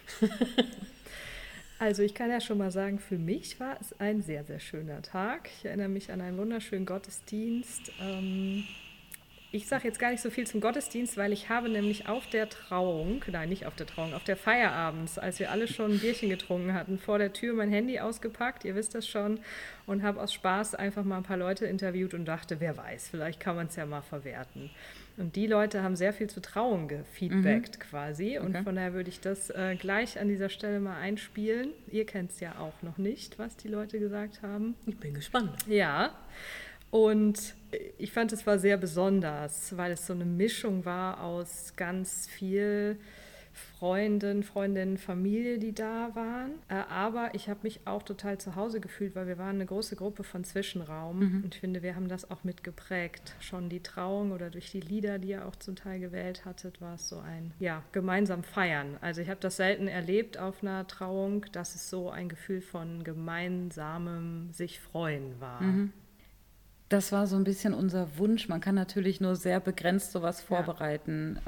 Also ich kann ja schon mal sagen, für mich war es ein sehr, sehr schöner Tag. Ich erinnere mich an einen wunderschönen Gottesdienst. Ich sage jetzt gar nicht so viel zum Gottesdienst, weil ich habe nämlich auf der Trauung, nein, nicht auf der Trauung, auf der Feier abends, als wir alle schon ein Bierchen getrunken hatten, vor der Tür mein Handy ausgepackt, ihr wisst das schon, und habe aus Spaß einfach mal ein paar Leute interviewt und dachte, wer weiß, vielleicht kann man es ja mal verwerten. Und die Leute haben sehr viel zur Trauung gefeedbackt quasi. Und von daher würde ich das gleich an dieser Stelle mal einspielen. Ihr kennt es ja auch noch nicht, was die Leute gesagt haben. Ich bin gespannt. Ja, und ich fand, es war sehr besonders, weil es so eine Mischung war aus ganz viel Freundinnen, Familie, die da waren. Aber ich habe mich auch total zu Hause gefühlt, weil wir waren eine große Gruppe von Zwischenraum. Und ich finde, wir haben das auch mitgeprägt. Schon die Trauung oder durch die Lieder, die ihr auch zum Teil gewählt hattet, war es so ein, gemeinsam feiern. Also ich habe das selten erlebt auf einer Trauung, dass es so ein Gefühl von gemeinsamem sich freuen war. Das war so ein bisschen unser Wunsch. Man kann natürlich nur sehr begrenzt sowas vorbereiten.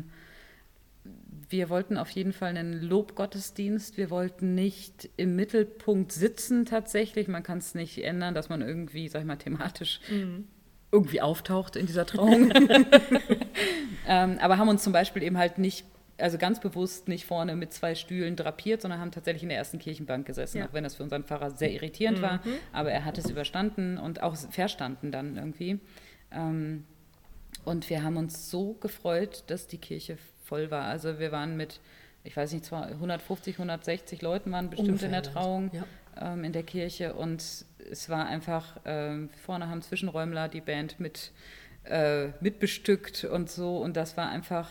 Wir wollten auf jeden Fall einen Lobgottesdienst. Wir wollten nicht im Mittelpunkt sitzen tatsächlich. Man kann es nicht ändern, dass man irgendwie, sag ich mal, thematisch irgendwie auftaucht in dieser Trauung. Aber haben uns zum Beispiel eben halt nicht, also ganz bewusst nicht vorne mit 2 Stühlen drapiert, sondern haben tatsächlich in der ersten Kirchenbank gesessen, auch wenn das für unseren Pfarrer sehr irritierend war. Aber er hat es überstanden und auch verstanden dann irgendwie. Und wir haben uns so gefreut, dass die Kirche voll war. Also wir waren mit, ich weiß nicht, 150, 160 Leuten waren bestimmt ungefähr in der Trauung in der Kirche. Und es war einfach, vorne haben Zwischenräumler die Band mitbestückt und so. Und das war einfach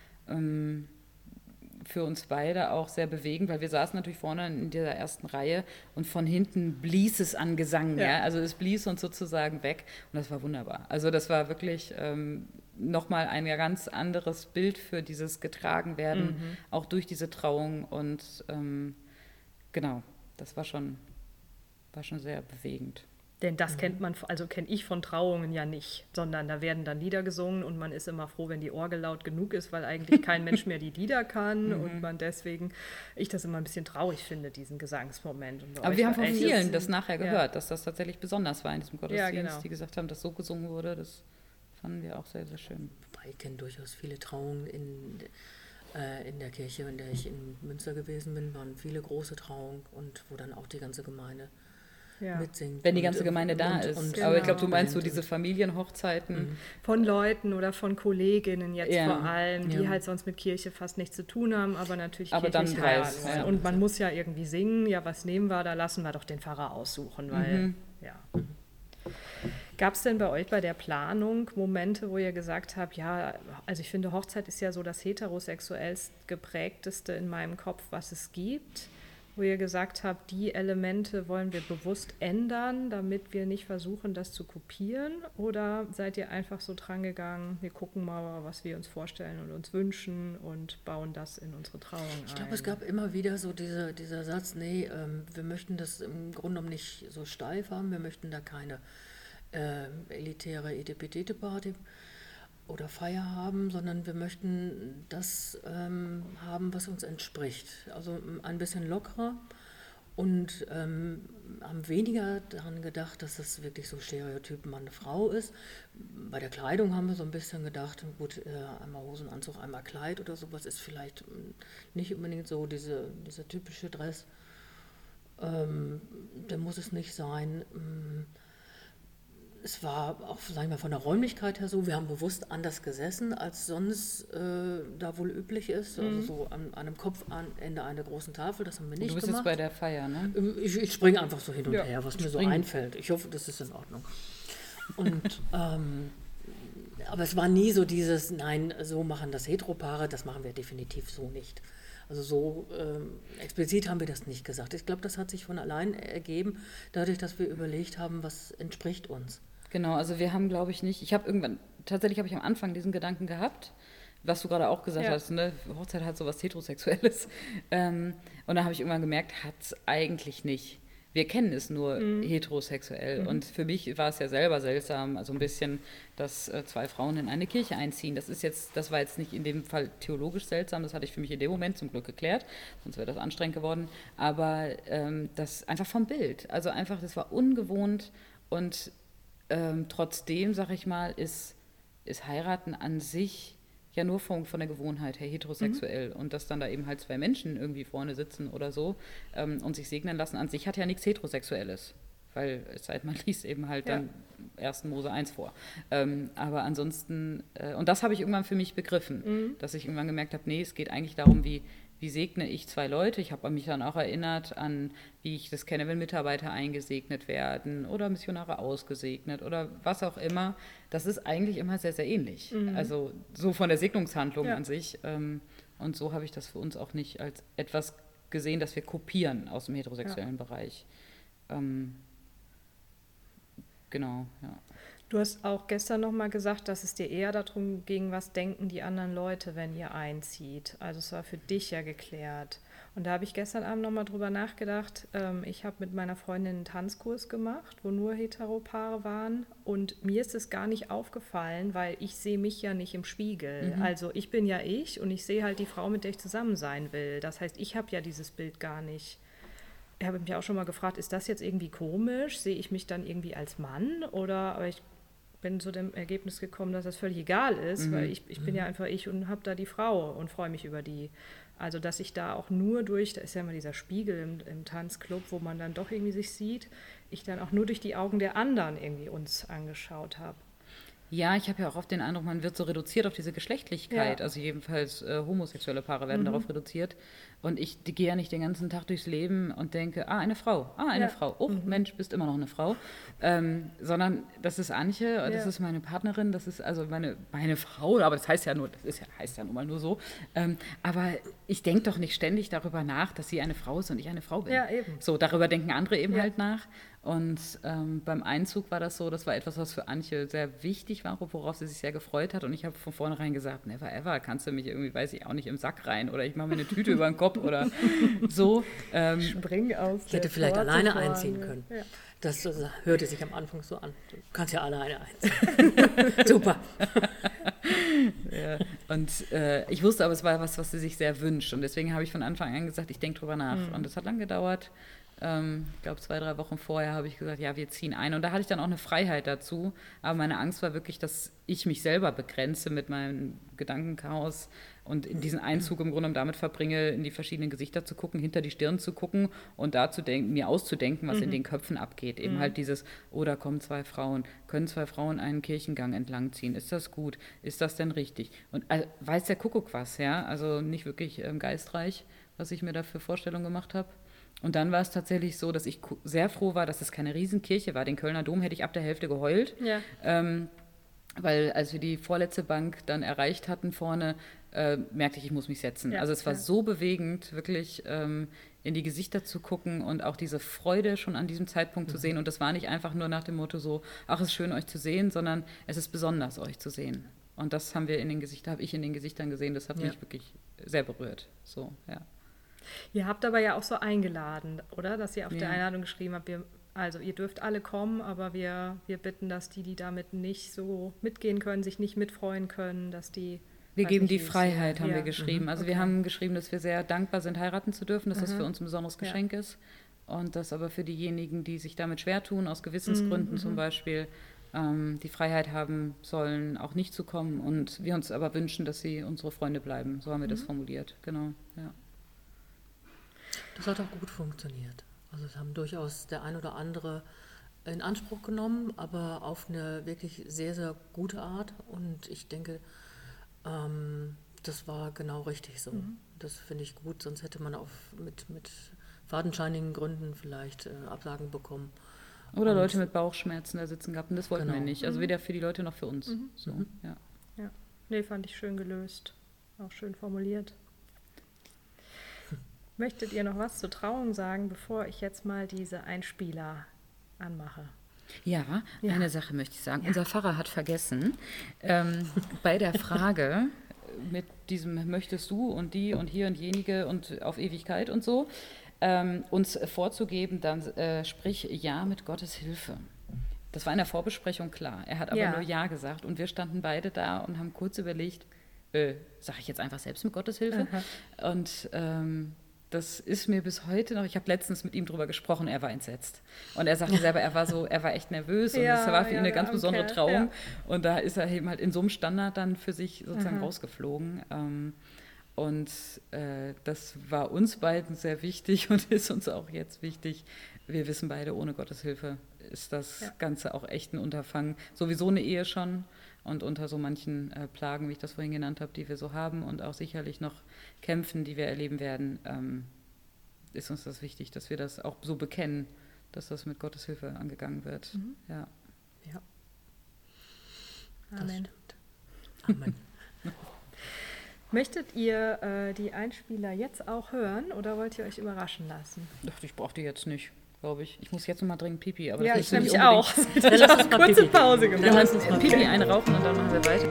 für uns beide auch sehr bewegend, weil wir saßen natürlich vorne in dieser ersten Reihe und von hinten blies es an Gesang. Also es blies uns sozusagen weg und das war wunderbar. Also das war wirklich nochmal ein ganz anderes Bild für dieses Getragenwerden, auch durch diese Trauung und genau, das war schon sehr bewegend. Denn das kennt man, also kenne ich von Trauungen ja nicht, sondern da werden dann Lieder gesungen und man ist immer froh, wenn die Orgel laut genug ist, weil eigentlich kein Mensch mehr die Lieder kann und man deswegen, ich das immer ein bisschen traurig finde, diesen Gesangsmoment. Und aber wir haben von vielen das nachher gehört, dass das tatsächlich besonders war in diesem Gottesdienst, die gesagt haben, dass so gesungen wurde, das fanden wir auch sehr, sehr schön. Wobei ich kenne durchaus viele Trauungen in der Kirche, in der ich in Münster gewesen bin, waren viele große Trauungen und wo dann auch die ganze Gemeinde mitsingt. Wenn die ganze Gemeinde da ist. Aber ich glaube, du meinst so diese Familienhochzeiten. Von Leuten oder von Kolleginnen jetzt vor allem, die halt sonst mit Kirche fast nichts zu tun haben, aber natürlich kirchlich heißen. Und man muss ja irgendwie singen, was nehmen wir, da lassen wir doch den Pfarrer aussuchen, weil, Gab es denn bei euch bei der Planung Momente, wo ihr gesagt habt, also ich finde, Hochzeit ist ja so das heterosexuellst geprägteste in meinem Kopf, was es gibt, wo ihr gesagt habt, die Elemente wollen wir bewusst ändern, damit wir nicht versuchen, das zu kopieren? Oder seid ihr einfach so dran gegangen, wir gucken mal, was wir uns vorstellen und uns wünschen und bauen das in unsere Trauung ein? Ich glaube, es gab immer wieder so dieser Satz, wir möchten das im Grunde genommen nicht so steif haben, wir möchten da keine elitäre Etepetete-Party oder Feier haben, sondern wir möchten das haben, was uns entspricht. Also ein bisschen lockerer und haben weniger daran gedacht, dass das wirklich so Stereotyp Mann, Frau ist. Bei der Kleidung haben wir so ein bisschen gedacht, gut, einmal Hosenanzug, einmal Kleid oder sowas ist vielleicht nicht unbedingt so dieser typische Dress. Der muss es nicht sein. Es war auch, sagen wir, von der Räumlichkeit her so, wir haben bewusst anders gesessen, als sonst da wohl üblich ist. Also so an einem Kopfende einer großen Tafel, das haben wir nicht gemacht. Du bist jetzt bei der Feier, ne? Ich springe einfach so hin und her, was mir so einfällt. Ich hoffe, das ist in Ordnung. Und, aber es war nie so dieses, nein, so machen das Heteropaare, das machen wir definitiv so nicht. Also so explizit haben wir das nicht gesagt. Ich glaube, das hat sich von allein ergeben, dadurch, dass wir überlegt haben, was entspricht uns. Genau, also wir haben, glaube ich, nicht, tatsächlich habe ich am Anfang diesen Gedanken gehabt, was du gerade auch gesagt hast, ne? Hochzeit hat sowas Heterosexuelles. Und dann habe ich irgendwann gemerkt, hat es eigentlich nicht. Wir kennen es nur heterosexuell. Und für mich war es ja selber seltsam, also ein bisschen, dass 2 Frauen in eine Kirche einziehen. Das war jetzt nicht in dem Fall theologisch seltsam, das hatte ich für mich in dem Moment zum Glück geklärt, sonst wäre das anstrengend geworden. Aber das einfach vom Bild, also einfach, das war ungewohnt und trotzdem, sag ich mal, ist ist Heiraten an sich ja nur von der Gewohnheit her heterosexuell. Und dass dann da eben halt 2 Menschen irgendwie vorne sitzen oder so und sich segnen lassen, an sich hat ja nichts Heterosexuelles. Weil es sei denn, man liest eben halt dann 1. Mose 1 vor. Aber ansonsten, und das habe ich irgendwann für mich begriffen, dass ich irgendwann gemerkt habe, nee, es geht eigentlich darum, wie segne ich 2 Leute. Ich habe mich dann auch erinnert an, wie ich das kenne, wenn Mitarbeiter eingesegnet werden oder Missionare ausgesegnet oder was auch immer. Das ist eigentlich immer sehr, sehr ähnlich. Also so von der Segnungshandlung an sich. Und so habe ich das für uns auch nicht als etwas gesehen, das wir kopieren aus dem heterosexuellen Bereich. Genau, ja. Du hast auch gestern nochmal gesagt, dass es dir eher darum ging, was denken die anderen Leute, wenn ihr einzieht. Also es war für dich ja geklärt. Und da habe ich gestern Abend nochmal drüber nachgedacht. Ich habe mit meiner Freundin einen Tanzkurs gemacht, wo nur Heteropaare waren. Und mir ist es gar nicht aufgefallen, weil ich sehe mich ja nicht im Spiegel. Also ich bin ja ich und ich sehe halt die Frau, mit der ich zusammen sein will. Das heißt, ich habe ja dieses Bild gar nicht. Ich habe mich auch schon mal gefragt, ist das jetzt irgendwie komisch? Sehe ich mich dann irgendwie als Mann? Aber ich bin zu dem Ergebnis gekommen, dass das völlig egal ist, weil ich bin ja einfach ich und habe da die Frau und freue mich über die. Also dass ich da auch nur da ist ja immer dieser Spiegel im Tanzclub, wo man dann doch irgendwie sich sieht, ich dann auch nur durch die Augen der anderen irgendwie uns angeschaut habe. Ja, ich habe ja auch oft den Eindruck, man wird so reduziert auf diese Geschlechtlichkeit. Also jedenfalls homosexuelle Paare werden darauf reduziert. Und ich gehe ja nicht den ganzen Tag durchs Leben und denke, eine Frau, eine Frau. Oh, Mensch, bist immer noch eine Frau. Sondern das ist Antje, das ist meine Partnerin, das ist also meine Frau. Aber das heißt ja nun mal nur so. Aber ich denke doch nicht ständig darüber nach, dass sie eine Frau ist und ich eine Frau bin. Ja, eben. So, darüber denken andere eben halt nach. Und beim Einzug war das so, das war etwas, was für Antje sehr wichtig war, worauf sie sich sehr gefreut hat. Und ich habe von vornherein gesagt, never ever, kannst du mich irgendwie, weiß ich auch nicht, im Sack rein oder ich mache mir eine Tüte über den Kopf oder so. Spring aus. Ich hätte vielleicht alleine einziehen können. Ja. Das hörte sich am Anfang so an. Du kannst ja alleine einziehen. Super. Ja. Und ich wusste aber, es war was sie sich sehr wünscht. Und deswegen habe ich von Anfang an gesagt, ich denke drüber nach. Und es hat lang gedauert. Ich glaube 2-3 Wochen vorher habe ich gesagt, ja, wir ziehen ein. Und da hatte ich dann auch eine Freiheit dazu. Aber meine Angst war wirklich, dass ich mich selber begrenze mit meinem Gedankenchaos und in diesen Einzug im Grunde damit verbringe, in die verschiedenen Gesichter zu gucken, hinter die Stirn zu gucken und da zu denken, mir auszudenken, was in den Köpfen abgeht. Eben halt dieses, da kommen 2 Frauen, können 2 Frauen einen Kirchengang entlangziehen? Ist das gut? Ist das denn richtig? Und weiß der Kuckuck was, ja? Also nicht wirklich geistreich, was ich mir da für Vorstellungen gemacht habe. Und dann war es tatsächlich so, dass ich sehr froh war, dass es keine Riesenkirche war. Den Kölner Dom hätte ich ab der Hälfte geheult, weil als wir die vorletzte Bank dann erreicht hatten vorne, merkte ich muss mich setzen. Also es war so bewegend, wirklich in die Gesichter zu gucken und auch diese Freude schon an diesem Zeitpunkt zu sehen. Und das war nicht einfach nur nach dem Motto so, ach, es ist schön, euch zu sehen, sondern es ist besonders, euch zu sehen. Und das habe ich in den Gesichtern gesehen, das hat mich wirklich sehr berührt. So, ja. Ihr habt aber ja auch so eingeladen, oder? Dass ihr auf der Einladung geschrieben habt, ihr dürft alle kommen, aber wir bitten, dass die damit nicht so mitgehen können, sich nicht mitfreuen können, dass die... Wir geben die Freiheit, haben wir geschrieben. Also wir haben geschrieben, dass wir sehr dankbar sind, heiraten zu dürfen, dass das für uns ein besonderes Geschenk ist. Und dass aber für diejenigen, die sich damit schwer tun, aus Gewissensgründen zum Beispiel, die Freiheit haben sollen, auch nicht zu kommen. Und wir uns aber wünschen, dass sie unsere Freunde bleiben. So haben wir das formuliert, genau, ja. Das hat auch gut funktioniert. Also es haben durchaus der ein oder andere in Anspruch genommen, aber auf eine wirklich sehr, sehr gute Art. Und ich denke, das war genau richtig so. Das finde ich gut, sonst hätte man auch mit fadenscheinigen Gründen vielleicht Absagen bekommen. Oder Leute mit Bauchschmerzen da sitzen gehabt und das wollten wir nicht. Also weder für die Leute noch für uns. So, ja. Nee, fand ich schön gelöst. Auch schön formuliert. Möchtet ihr noch was zur Trauung sagen, bevor ich jetzt mal diese Einspieler anmache? Ja, eine Sache möchte ich sagen. Unser Pfarrer hat vergessen, bei der Frage mit diesem möchtest du und die und hier und jenige und auf Ewigkeit und so, uns vorzugeben, dann sprich ja mit Gottes Hilfe. Das war in der Vorbesprechung klar. Er hat aber nur ja gesagt und wir standen beide da und haben kurz überlegt, sage ich jetzt einfach selbst mit Gottes Hilfe? Und das ist mir bis heute noch, ich habe letztens mit ihm drüber gesprochen, er war entsetzt. Und er sagte selber, er war echt nervös und das war für ihn eine ganz besondere Trauung. Ja. Und da ist er eben halt in so einem Standard dann für sich sozusagen rausgeflogen. Und das war uns beiden sehr wichtig und ist uns auch jetzt wichtig. Wir wissen beide, ohne Gottes Hilfe ist das Ganze auch echt ein Unterfangen. Sowieso eine Ehe schon. Und unter so manchen Plagen, wie ich das vorhin genannt habe, die wir so haben und auch sicherlich noch Kämpfen, die wir erleben werden, ist uns das wichtig, dass wir das auch so bekennen, dass das mit Gottes Hilfe angegangen wird. Ja. Amen. Amen. Möchtet ihr die Einspieler jetzt auch hören oder wollt ihr euch überraschen lassen? Ich brauche die jetzt nicht, glaube ich. Ich muss jetzt noch mal dringend Pipi. Aber ja, das ich nämlich auch. Dann lass uns kurze Pipi. Pause gemacht. Dann lass uns mal Pipi einrauchen und dann machen wir weiter.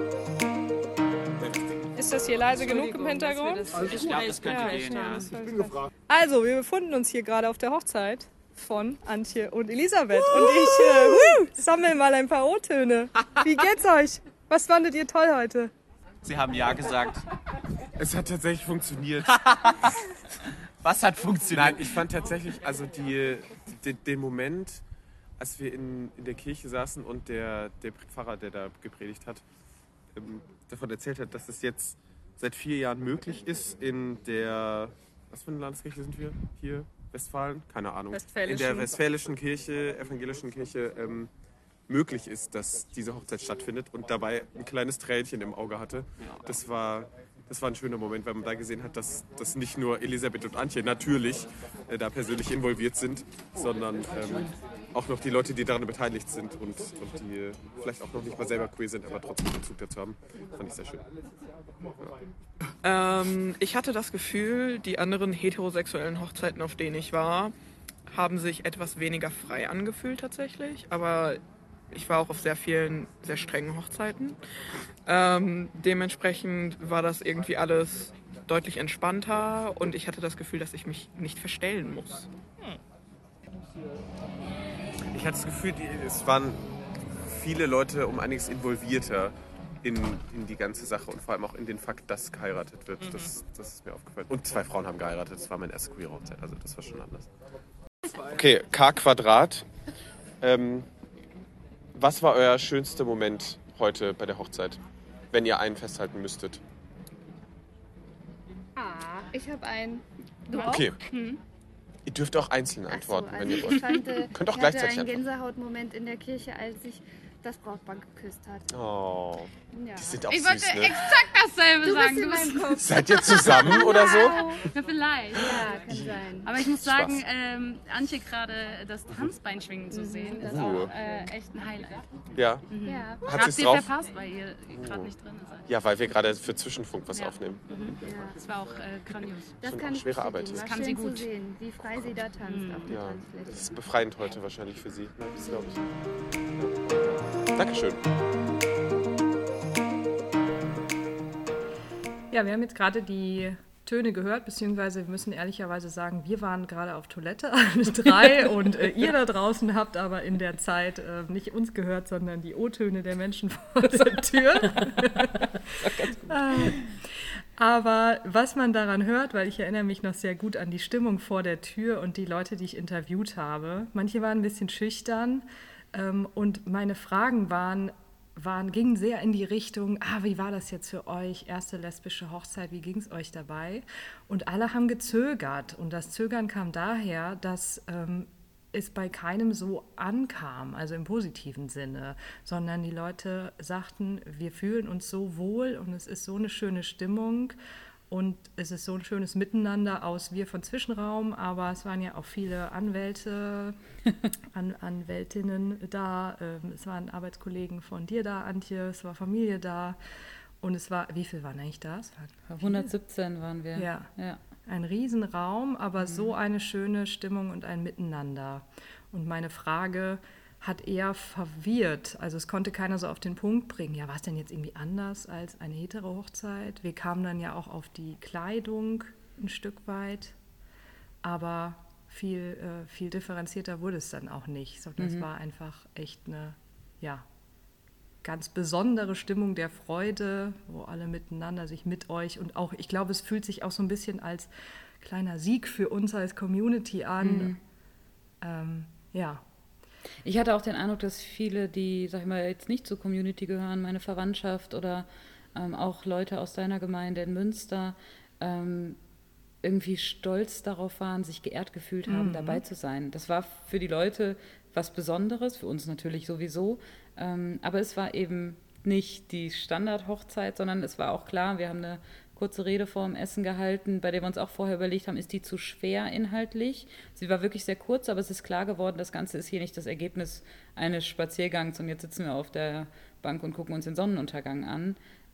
Ist das hier leise genug im Hintergrund? Ich glaube, das könnte gehen, ja. Also, wir befinden uns hier gerade auf der Hochzeit von Antje und Elisabeth. Und ich sammle mal ein paar O-Töne. Wie geht's euch? Was fandet ihr toll heute? Sie haben ja gesagt. Es hat tatsächlich funktioniert. Was hat funktioniert? Nein, ich fand tatsächlich, also den Moment, als wir in der Kirche saßen und der Pfarrer, der da gepredigt hat, davon erzählt hat, dass es jetzt seit 4 Jahren möglich ist in der, was für eine Landeskirche sind wir hier? Westfalen? Keine Ahnung. In der westfälischen Kirche, evangelischen Kirche, möglich ist, dass diese Hochzeit stattfindet und dabei ein kleines Tränchen im Auge hatte. Das war ein schöner Moment, weil man da gesehen hat, dass nicht nur Elisabeth und Antje natürlich da persönlich involviert sind, sondern auch noch die Leute, die daran beteiligt sind und die vielleicht auch noch nicht mal selber queer sind, aber trotzdem Bezug dazu haben. Fand ich sehr schön. Ja. Ich hatte das Gefühl, die anderen heterosexuellen Hochzeiten, auf denen ich war, haben sich etwas weniger frei angefühlt tatsächlich, aber ich war auch auf sehr vielen, sehr strengen Hochzeiten. Dementsprechend war das irgendwie alles deutlich entspannter und ich hatte das Gefühl, dass ich mich nicht verstellen muss. Ich hatte das Gefühl, es waren viele Leute um einiges involvierter in die ganze Sache und vor allem auch in den Fakt, dass geheiratet wird. Das ist mir aufgefallen. Und 2 Frauen haben geheiratet, das war meine erste queere Hochzeit, also das war schon anders. Okay, K². Was war euer schönster Moment heute bei der Hochzeit, wenn ihr einen festhalten müsstet? Ich habe einen. Du okay. auch? Ihr dürft auch einzeln antworten, wenn ihr wollt. Ich könnt auch hatte gleichzeitig einen antworten. Gänsehautmoment in der Kirche, als ich das Brautpaar geküsst hat. Oh, ja. Die sind auch ich süß, wollte ne? exakt dasselbe Du sagen. bist in meinem Kopf. Seid ihr zusammen oder so? Ja, vielleicht. Ja, kann sein. Aber ich muss sagen, Antje gerade das Tanzbein schwingen zu sehen, ist auch echt ein Highlight. Ja. Ja. Hat Habt sie's ihr drauf? verpasst, weil ihr gerade nicht drin seid. Ja, weil wir gerade für Zwischenfunk was aufnehmen. Ja. Das war auch grandios. Das Schon kann auch ich schwere Arbeit. bestätigen. Das War kann sie schön gut. zu sehen, wie frei sie da tanzt auf der Ja, Tanzfläche. das ist befreiend heute wahrscheinlich für Sie. Ne? Das glaube ich. Ja. Dankeschön. Ja, wir haben jetzt gerade die Töne gehört, beziehungsweise wir müssen ehrlicherweise sagen, wir waren gerade auf Toilette, alle 3 und ihr da draußen habt aber in der Zeit nicht uns gehört, sondern die O-Töne der Menschen vor der Tür. Aber was man daran hört, weil ich erinnere mich noch sehr gut an die Stimmung vor der Tür und die Leute, die ich interviewt habe, manche waren ein bisschen schüchtern und meine Fragen gingen sehr in die Richtung, wie war das jetzt für euch, erste lesbische Hochzeit, wie ging es euch dabei? Und alle haben gezögert und das Zögern kam daher, dass es bei keinem so ankam, also im positiven Sinne, sondern die Leute sagten, wir fühlen uns so wohl und es ist so eine schöne Stimmung und es ist so ein schönes Miteinander aus wir von Zwischenraum, aber es waren ja auch viele Anwälte, Anwältinnen da, es waren Arbeitskollegen von dir da, Antje, es war Familie da und es war, wie viel waren eigentlich da? 117 waren wir. Ja. Ein Riesenraum, aber so eine schöne Stimmung und ein Miteinander. Und meine Frage hat eher verwirrt. Also es konnte keiner so auf den Punkt bringen. Ja, war es denn jetzt irgendwie anders als eine hetero-Hochzeit? Wir kamen dann ja auch auf die Kleidung ein Stück weit, aber viel differenzierter wurde es dann auch nicht, sondern es war einfach echt eine, ganz besondere Stimmung der Freude, wo alle miteinander sich mit euch und auch, ich glaube, es fühlt sich auch so ein bisschen als kleiner Sieg für uns als Community an. Ja. Ich hatte auch den Eindruck, dass viele, die, sag ich mal, jetzt nicht zur Community gehören, meine Verwandtschaft oder auch Leute aus deiner Gemeinde in Münster, irgendwie stolz darauf waren, sich geehrt gefühlt haben, dabei zu sein. Das war für die Leute was Besonderes, für uns natürlich sowieso, aber es war eben nicht die Standardhochzeit, sondern es war auch klar, wir haben eine kurze Rede vor dem Essen gehalten, bei der wir uns auch vorher überlegt haben, ist die zu schwer inhaltlich? Sie war wirklich sehr kurz, aber es ist klar geworden, das Ganze ist hier nicht das Ergebnis eines Spaziergangs und jetzt sitzen wir auf der Bank und gucken uns den Sonnenuntergang an,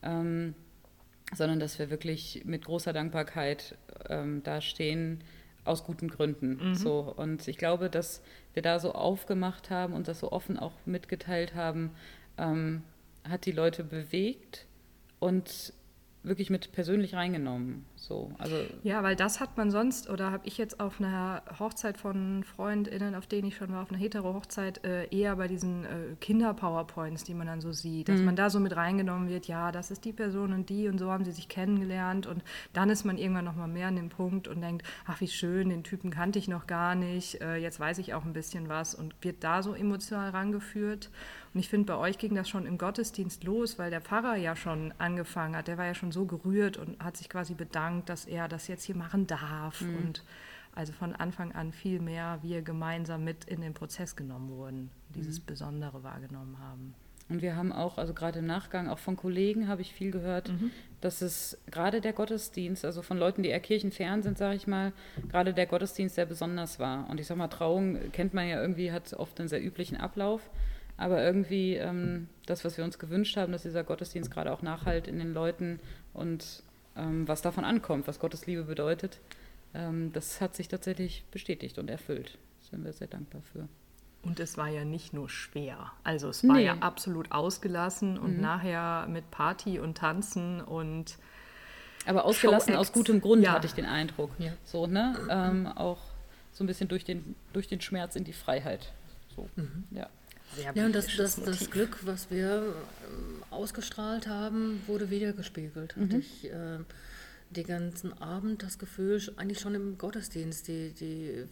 sondern dass wir wirklich mit großer Dankbarkeit da stehen, aus guten Gründen. So. Und ich glaube, dass wir da so aufgemacht haben und das so offen auch mitgeteilt haben, hat die Leute bewegt und wirklich mit persönlich reingenommen. So, also ja, weil das hat man sonst, oder habe ich jetzt auf einer Hochzeit von FreundInnen, auf denen ich schon war, auf einer Hetero-Hochzeit, eher bei diesen Kinder-Powerpoints, die man dann so sieht, dass man da so mit reingenommen wird, ja, das ist die Person und so haben sie sich kennengelernt und dann ist man irgendwann nochmal mehr an dem Punkt und denkt, ach wie schön, den Typen kannte ich noch gar nicht, jetzt weiß ich auch ein bisschen was und wird da so emotional rangeführt. Und ich finde, bei euch ging das schon im Gottesdienst los, weil der Pfarrer ja schon angefangen hat. Der war ja schon so gerührt und hat sich quasi bedankt, dass er das jetzt hier machen darf. Und also von Anfang an viel mehr wir gemeinsam mit in den Prozess genommen wurden, dieses Besondere wahrgenommen haben. Und wir haben auch, also gerade im Nachgang, auch von Kollegen habe ich viel gehört, dass es gerade der Gottesdienst, also von Leuten, die eher kirchenfern sind, sage ich mal, gerade der Gottesdienst sehr besonders war. Und ich sage mal, Trauung kennt man ja irgendwie, hat oft einen sehr üblichen Ablauf. Aber irgendwie das, was wir uns gewünscht haben, dass dieser Gottesdienst gerade auch nachhalt in den Leuten und was davon ankommt, was Gottes Liebe bedeutet, das hat sich tatsächlich bestätigt und erfüllt. Da sind wir sehr dankbar für. Und es war ja nicht nur schwer. Also es war ja absolut ausgelassen und nachher mit Party und Tanzen und aber ausgelassen Show-Acts. Aus gutem Grund, hatte ich den Eindruck. Ja. So, ne? Auch so ein bisschen durch den Schmerz in die Freiheit. So, ja. Ja, und das Glück, was wir ausgestrahlt haben, wurde wiedergespiegelt. Hatte ich den ganzen Abend das Gefühl, eigentlich schon im Gottesdienst, die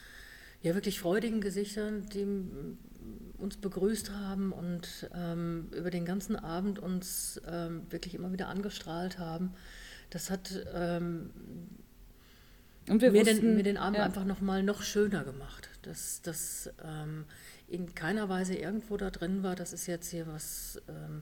ja wirklich freudigen Gesichter, die uns begrüßt haben und über den ganzen Abend uns wirklich immer wieder angestrahlt haben. Das hat und wir mir den Abend einfach noch schöner gemacht. Dass in keiner Weise irgendwo da drin war, das ist jetzt hier was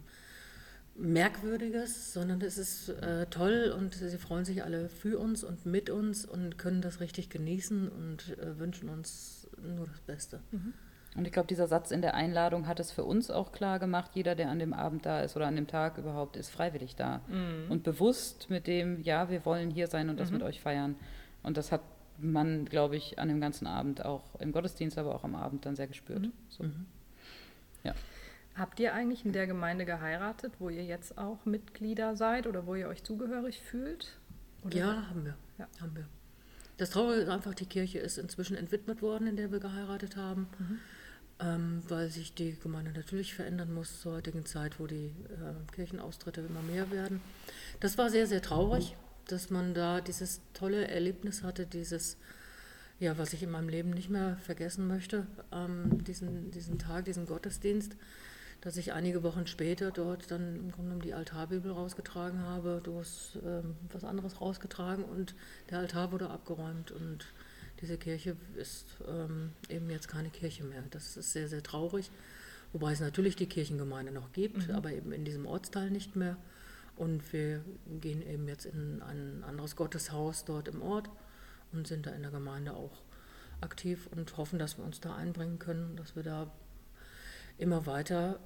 Merkwürdiges, sondern es ist toll und sie freuen sich alle für uns und mit uns und können das richtig genießen und wünschen uns nur das Beste. Und ich glaube, dieser Satz in der Einladung hat es für uns auch klar gemacht, jeder, der an dem Abend da ist oder an dem Tag überhaupt, ist freiwillig da. Und bewusst mit dem, ja, wir wollen hier sein und das mit euch feiern. Und das hat man, glaube ich, an dem ganzen Abend auch im Gottesdienst, aber auch am Abend dann sehr gespürt. So. Ja. Habt ihr eigentlich in der Gemeinde geheiratet, wo ihr jetzt auch Mitglieder seid oder wo ihr euch zugehörig fühlt? Oder? Ja, haben wir. Ja. Das Traurige ist einfach, die Kirche ist inzwischen entwidmet worden, in der wir geheiratet haben, weil sich die Gemeinde natürlich verändern muss zur heutigen Zeit, wo die Kirchenaustritte immer mehr werden. Das war sehr, sehr traurig, dass man da dieses tolle Erlebnis hatte, dieses, ja, was ich in meinem Leben nicht mehr vergessen möchte, diesen Tag, diesen Gottesdienst, dass ich einige Wochen später dort dann im Grunde genommen die Altarbibel rausgetragen habe. Du hast was anderes rausgetragen und der Altar wurde abgeräumt und diese Kirche ist eben jetzt keine Kirche mehr. Das ist sehr, sehr traurig, wobei es natürlich die Kirchengemeinde noch gibt, aber eben in diesem Ortsteil nicht mehr. Und wir gehen eben jetzt in ein anderes Gotteshaus dort im Ort und sind da in der Gemeinde auch aktiv und hoffen, dass wir uns da einbringen können, dass wir da immer weiter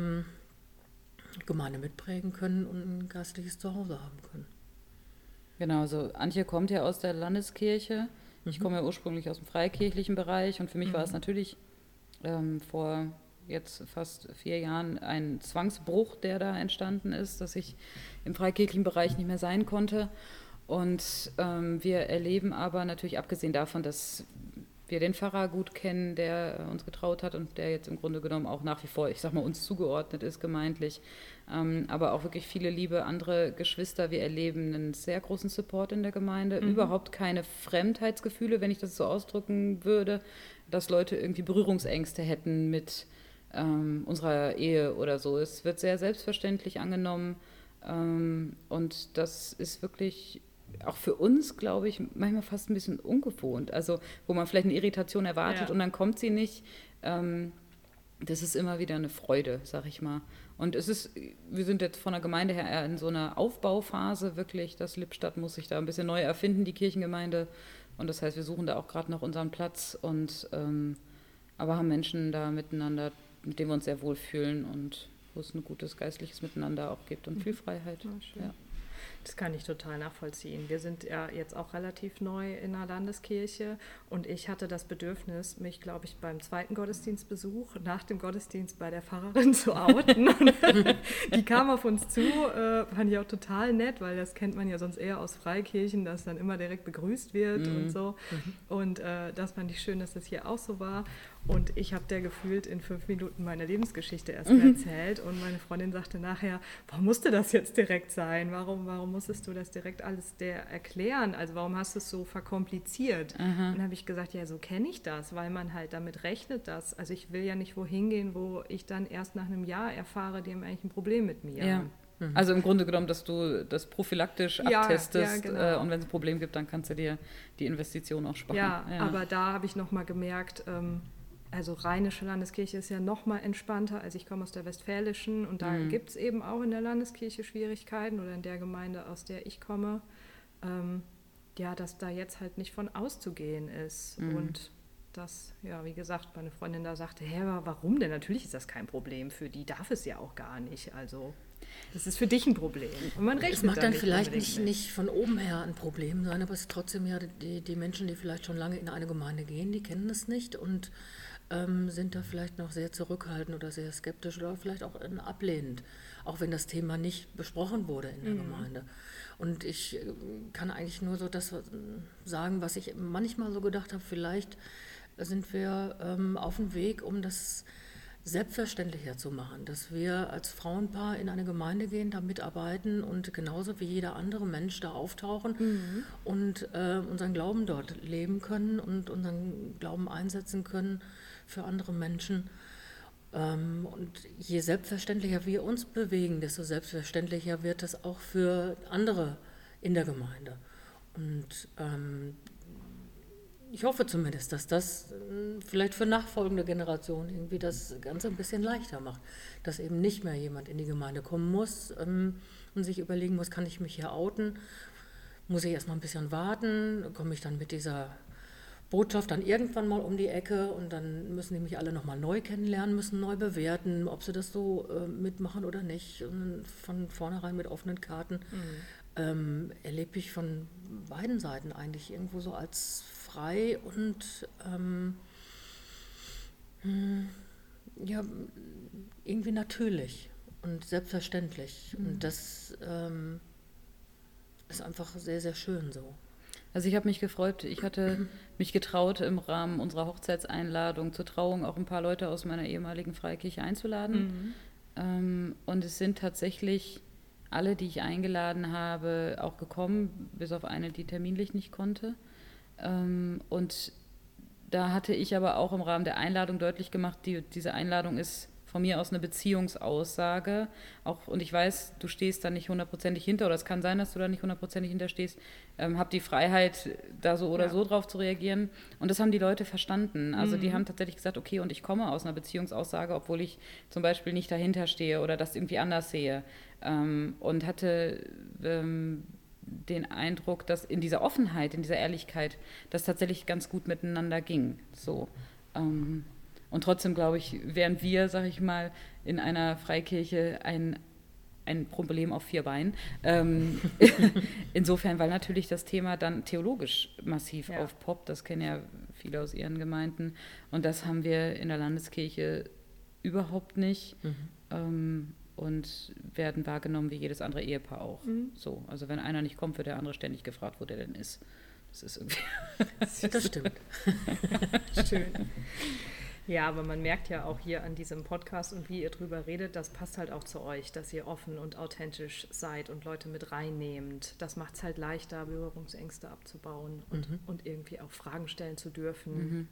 Gemeinde mitprägen können und ein geistliches Zuhause haben können. Genau, so Antje kommt ja aus der Landeskirche. Ich komme ja ursprünglich aus dem freikirchlichen Bereich und für mich war es natürlich vor jetzt fast 4 Jahren ein Zwangsbruch, der da entstanden ist, dass ich im freikirchlichen Bereich nicht mehr sein konnte. Und wir erleben aber natürlich, abgesehen davon, dass wir den Pfarrer gut kennen, der uns getraut hat und der jetzt im Grunde genommen auch nach wie vor, ich sag mal, uns zugeordnet ist gemeintlich, aber auch wirklich viele liebe andere Geschwister. Wir erleben einen sehr großen Support in der Gemeinde, überhaupt keine Fremdheitsgefühle, wenn ich das so ausdrücken würde, dass Leute irgendwie Berührungsängste hätten mit unserer Ehe oder so. Es wird sehr selbstverständlich angenommen und das ist wirklich auch für uns, glaube ich, manchmal fast ein bisschen ungewohnt. Also wo man vielleicht eine Irritation erwartet und dann kommt sie nicht. Das ist immer wieder eine Freude, sag ich mal. Und wir sind jetzt von der Gemeinde her eher in so einer Aufbauphase wirklich. Das Lippstadt muss sich da ein bisschen neu erfinden, die Kirchengemeinde. Und das heißt, wir suchen da auch gerade nach unserem Platz aber haben Menschen da miteinander, mit denen wir uns sehr wohlfühlen und wo es ein gutes geistliches Miteinander auch gibt und viel Freiheit. Ja. Das kann ich total nachvollziehen. Wir sind ja jetzt auch relativ neu in der Landeskirche und ich hatte das Bedürfnis, mich, glaube ich, beim zweiten Gottesdienstbesuch nach dem Gottesdienst bei der Pfarrerin zu outen. Die kam auf uns zu, fand ich auch total nett, weil das kennt man ja sonst eher aus Freikirchen, dass dann immer direkt begrüßt wird und so. Und das fand ich schön, dass das hier auch so war. Und ich habe der gefühlt in 5 Minuten meine Lebensgeschichte erst erzählt und meine Freundin sagte nachher, warum musste das jetzt direkt sein? Warum musstest du das direkt alles der erklären? Also warum hast du es so verkompliziert? Und dann habe ich gesagt, ja, so kenne ich das, weil man halt damit rechnet, dass, also ich will ja nicht wohin gehen, wo ich dann erst nach einem Jahr erfahre, die haben eigentlich ein Problem mit mir. Ja. Also im Grunde genommen, dass du das prophylaktisch abtestest genau. Und wenn es ein Problem gibt, dann kannst du dir die Investition auch sparen. Ja, aber da habe ich nochmal gemerkt, also Rheinische Landeskirche ist ja noch mal entspannter, also ich komme aus der Westfälischen und da gibt es eben auch in der Landeskirche Schwierigkeiten oder in der Gemeinde, aus der ich komme, dass da jetzt halt nicht von auszugehen ist und das, ja, wie gesagt, meine Freundin da sagte, warum denn? Natürlich ist das kein Problem, für die darf es ja auch gar nicht, also das ist für dich ein Problem. Und man rechnet es mag dann nicht vielleicht nicht von oben her ein Problem sein, aber es ist trotzdem ja die Menschen, die vielleicht schon lange in eine Gemeinde gehen, die kennen es nicht und sind da vielleicht noch sehr zurückhaltend oder sehr skeptisch oder vielleicht auch ablehnend, auch wenn das Thema nicht besprochen wurde in der Gemeinde. Und ich kann eigentlich nur so das sagen, was ich manchmal so gedacht habe, vielleicht sind wir auf dem Weg, um das selbstverständlicher zu machen, dass wir als Frauenpaar in eine Gemeinde gehen, da mitarbeiten und genauso wie jeder andere Mensch da auftauchen und unseren Glauben dort leben können und unseren Glauben einsetzen können für andere Menschen. Und je selbstverständlicher wir uns bewegen, desto selbstverständlicher wird es auch für andere in der Gemeinde. Und ich hoffe zumindest, dass das vielleicht für nachfolgende Generationen irgendwie das Ganze ein bisschen leichter macht. Dass eben nicht mehr jemand in die Gemeinde kommen muss und sich überlegen muss, kann ich mich hier outen? Muss ich erstmal ein bisschen warten? Komme ich dann mit dieser Botschaft dann irgendwann mal um die Ecke und dann müssen die mich alle nochmal neu kennenlernen, müssen neu bewerten, ob sie das so mitmachen oder nicht. Und von vornherein mit offenen Karten erlebe ich von beiden Seiten eigentlich irgendwo so als frei und irgendwie natürlich und selbstverständlich. Und das ist einfach sehr, sehr schön so. Also ich habe mich gefreut, ich hatte mich getraut, im Rahmen unserer Hochzeitseinladung zur Trauung auch ein paar Leute aus meiner ehemaligen Freikirche einzuladen. Und es sind tatsächlich alle, die ich eingeladen habe, auch gekommen, bis auf eine, die terminlich nicht konnte. Und da hatte ich aber auch im Rahmen der Einladung deutlich gemacht, diese Einladung ist von mir aus eine Beziehungsaussage. Und ich weiß, du stehst da nicht hundertprozentig hinter, oder es kann sein, dass du da nicht hundertprozentig hinterstehst. Hab die Freiheit, da so oder so drauf zu reagieren. Und das haben die Leute verstanden. Also die haben tatsächlich gesagt, okay, und ich komme aus einer Beziehungsaussage, obwohl ich zum Beispiel nicht dahinter stehe oder das irgendwie anders sehe. Und hatte den Eindruck, dass in dieser Offenheit, in dieser Ehrlichkeit, das tatsächlich ganz gut miteinander ging. So. Und trotzdem, glaube ich, wären wir, sag ich mal, in einer Freikirche ein Problem auf 4 Beinen. Insofern, weil natürlich das Thema dann theologisch massiv aufpoppt. Das kennen ja viele aus ihren Gemeinden. Und das haben wir in der Landeskirche überhaupt nicht. Und werden wahrgenommen wie jedes andere Ehepaar auch. So, also wenn einer nicht kommt, wird der andere ständig gefragt, wo der denn ist. Das ist irgendwie... Das stimmt. Schön. Ja, aber man merkt ja auch hier an diesem Podcast und wie ihr drüber redet, das passt halt auch zu euch, dass ihr offen und authentisch seid und Leute mit reinnehmt. Das macht es halt leichter, Berührungsängste abzubauen und irgendwie auch Fragen stellen zu dürfen.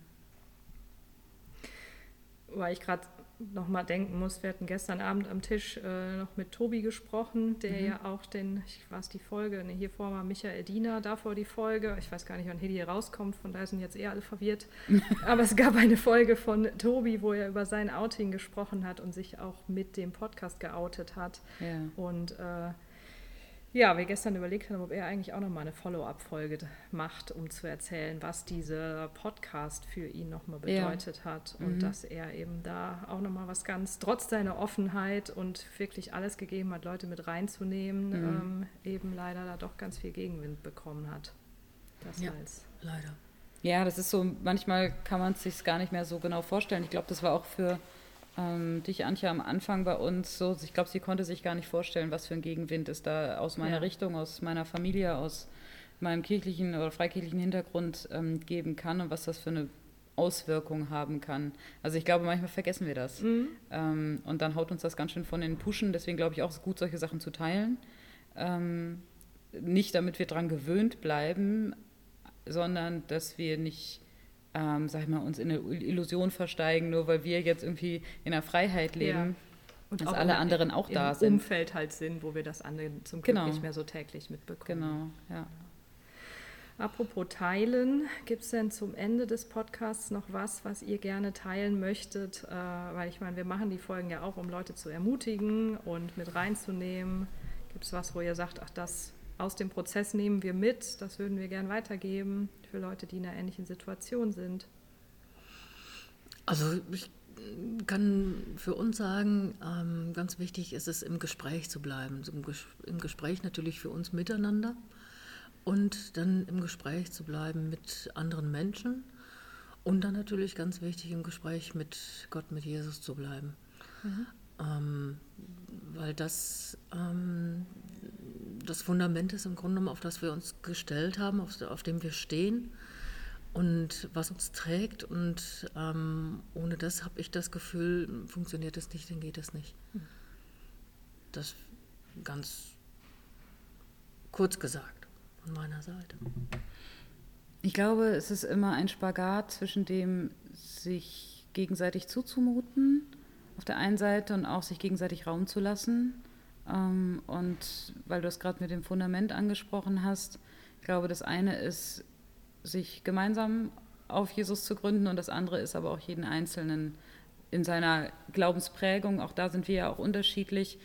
Weil ich gerade noch mal denken muss, wir hatten gestern Abend am Tisch noch mit Tobi gesprochen, der ja auch die Folge, hier vor war Michael Diener, davor die Folge, ich weiß gar nicht, wann hier rauskommt, von daher sind jetzt alle verwirrt, aber es gab eine Folge von Tobi, wo er über sein Outing gesprochen hat und sich auch mit dem Podcast geoutet hat und wir gestern überlegt haben, ob er eigentlich auch nochmal eine Follow-up-Folge macht, um zu erzählen, was dieser Podcast für ihn nochmal bedeutet hat und dass er eben da auch nochmal was ganz, trotz seiner Offenheit und wirklich alles gegeben hat, Leute mit reinzunehmen, eben leider da doch ganz viel Gegenwind bekommen hat. Das leider. Ja, das ist so, manchmal kann man es sich gar nicht mehr so genau vorstellen. Ich glaube, das war auch für dich, Antje, am Anfang bei uns so, ich glaube, sie konnte sich gar nicht vorstellen, was für ein Gegenwind es da aus meiner Richtung, aus meiner Familie, aus meinem kirchlichen oder freikirchlichen Hintergrund geben kann und was das für eine Auswirkung haben kann. Also ich glaube, manchmal vergessen wir das. Und dann haut uns das ganz schön von den Puschen. Deswegen glaube ich auch, es ist gut, solche Sachen zu teilen. Nicht, damit wir dran gewöhnt bleiben, sondern dass wir nicht uns in eine Illusion versteigen, nur weil wir jetzt irgendwie in der Freiheit leben und dass alle anderen auch da sind. Im Umfeld halt sind, wo wir das andere zum Glück nicht mehr so täglich mitbekommen. Genau, ja. Apropos teilen, gibt es denn zum Ende des Podcasts noch was ihr gerne teilen möchtet? Weil ich meine, wir machen die Folgen ja auch, um Leute zu ermutigen und mit reinzunehmen. Gibt es was, wo ihr sagt, das aus dem Prozess nehmen wir mit, das würden wir gern weitergeben für Leute, die in einer ähnlichen Situation sind? Also ich kann für uns sagen, ganz wichtig ist es, im Gespräch zu bleiben. Im Gespräch natürlich für uns miteinander und dann im Gespräch zu bleiben mit anderen Menschen und dann natürlich ganz wichtig, im Gespräch mit Gott, mit Jesus zu bleiben. Weil das Fundament ist im Grunde genommen, auf das wir uns gestellt haben, auf dem wir stehen und was uns trägt. Und ohne das habe ich das Gefühl, funktioniert es nicht, dann geht es nicht. Das ganz kurz gesagt von meiner Seite. Ich glaube, es ist immer ein Spagat zwischen dem, sich gegenseitig zuzumuten, auf der einen Seite und auch sich gegenseitig Raum zu lassen. Und weil du es gerade mit dem Fundament angesprochen hast, ich glaube, das eine ist, sich gemeinsam auf Jesus zu gründen und das andere ist aber auch jeden Einzelnen in seiner Glaubensprägung, auch da sind wir ja auch unterschiedlich,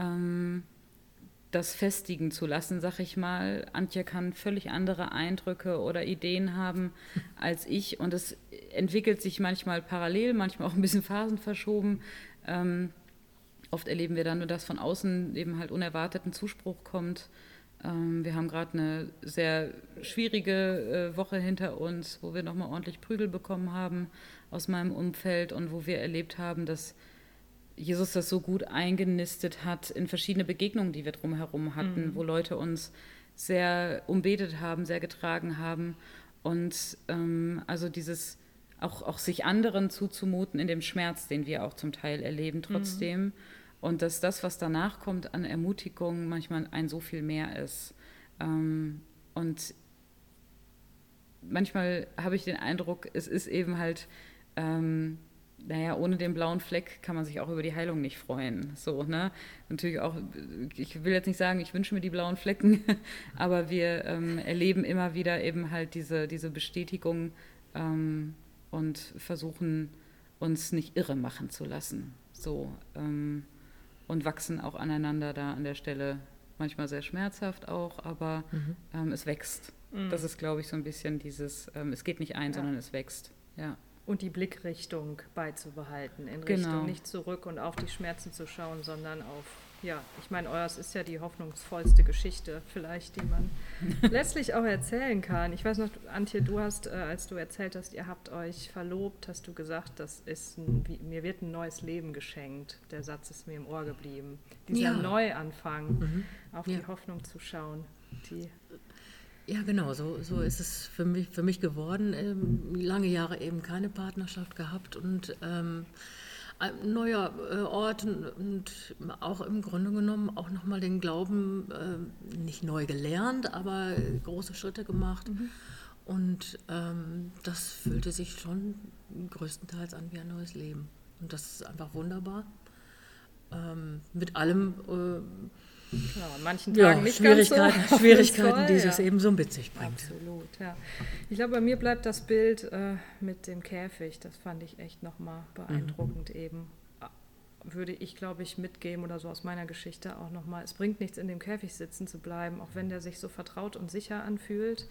das festigen zu lassen, sag ich mal. Antje kann völlig andere Eindrücke oder Ideen haben als ich und es entwickelt sich manchmal parallel, manchmal auch ein bisschen phasenverschoben. Oft erleben wir dann nur, dass von außen eben halt unerwarteten Zuspruch kommt. Wir haben gerade eine sehr schwierige Woche hinter uns, wo wir nochmal ordentlich Prügel bekommen haben aus meinem Umfeld und wo wir erlebt haben, dass Jesus das so gut eingenistet hat in verschiedene Begegnungen, die wir drumherum hatten, wo Leute uns sehr umbetet haben, sehr getragen haben. Und also dieses auch sich anderen zuzumuten in dem Schmerz, den wir auch zum Teil erleben trotzdem. Und dass das, was danach kommt an Ermutigung, manchmal ein so viel mehr ist. Und manchmal habe ich den Eindruck, es ist eben halt, ohne den blauen Fleck kann man sich auch über die Heilung nicht freuen. So, ne? Natürlich auch, ich will jetzt nicht sagen, ich wünsche mir die blauen Flecken, aber wir erleben immer wieder eben halt diese Bestätigung und versuchen, uns nicht irre machen zu lassen. So, und wachsen auch aneinander da an der Stelle, manchmal sehr schmerzhaft auch, aber es wächst. Das ist, glaube ich, so ein bisschen dieses, es geht nicht ein, sondern es wächst. Ja. Und die Blickrichtung beizubehalten, in Richtung nicht zurück und auf die Schmerzen zu schauen, sondern auf, ich meine, euers ist ja die hoffnungsvollste Geschichte vielleicht, die man letztlich auch erzählen kann. Ich weiß noch, Antje, du hast, als du erzählt hast, ihr habt euch verlobt, hast du gesagt, mir wird ein neues Leben geschenkt. Der Satz ist mir im Ohr geblieben. Dieser Neuanfang, auf die Hoffnung zu schauen. Ja, genau, so ist es für mich geworden. Lange Jahre eben keine Partnerschaft gehabt und ein neuer Ort und auch im Grunde genommen auch nochmal den Glauben nicht neu gelernt, aber große Schritte gemacht. Und das fühlte sich schon größtenteils an wie ein neues Leben. Und das ist einfach wunderbar. Mit allem genau, an manchen Tagen nicht Schwierigkeiten, die es eben so mit sich bringt. Absolut, ja. Ich glaube, bei mir bleibt das Bild mit dem Käfig, das fand ich echt nochmal beeindruckend eben. Würde ich, glaube ich, mitgeben oder so aus meiner Geschichte auch nochmal. Es bringt nichts, in dem Käfig sitzen zu bleiben, auch wenn der sich so vertraut und sicher anfühlt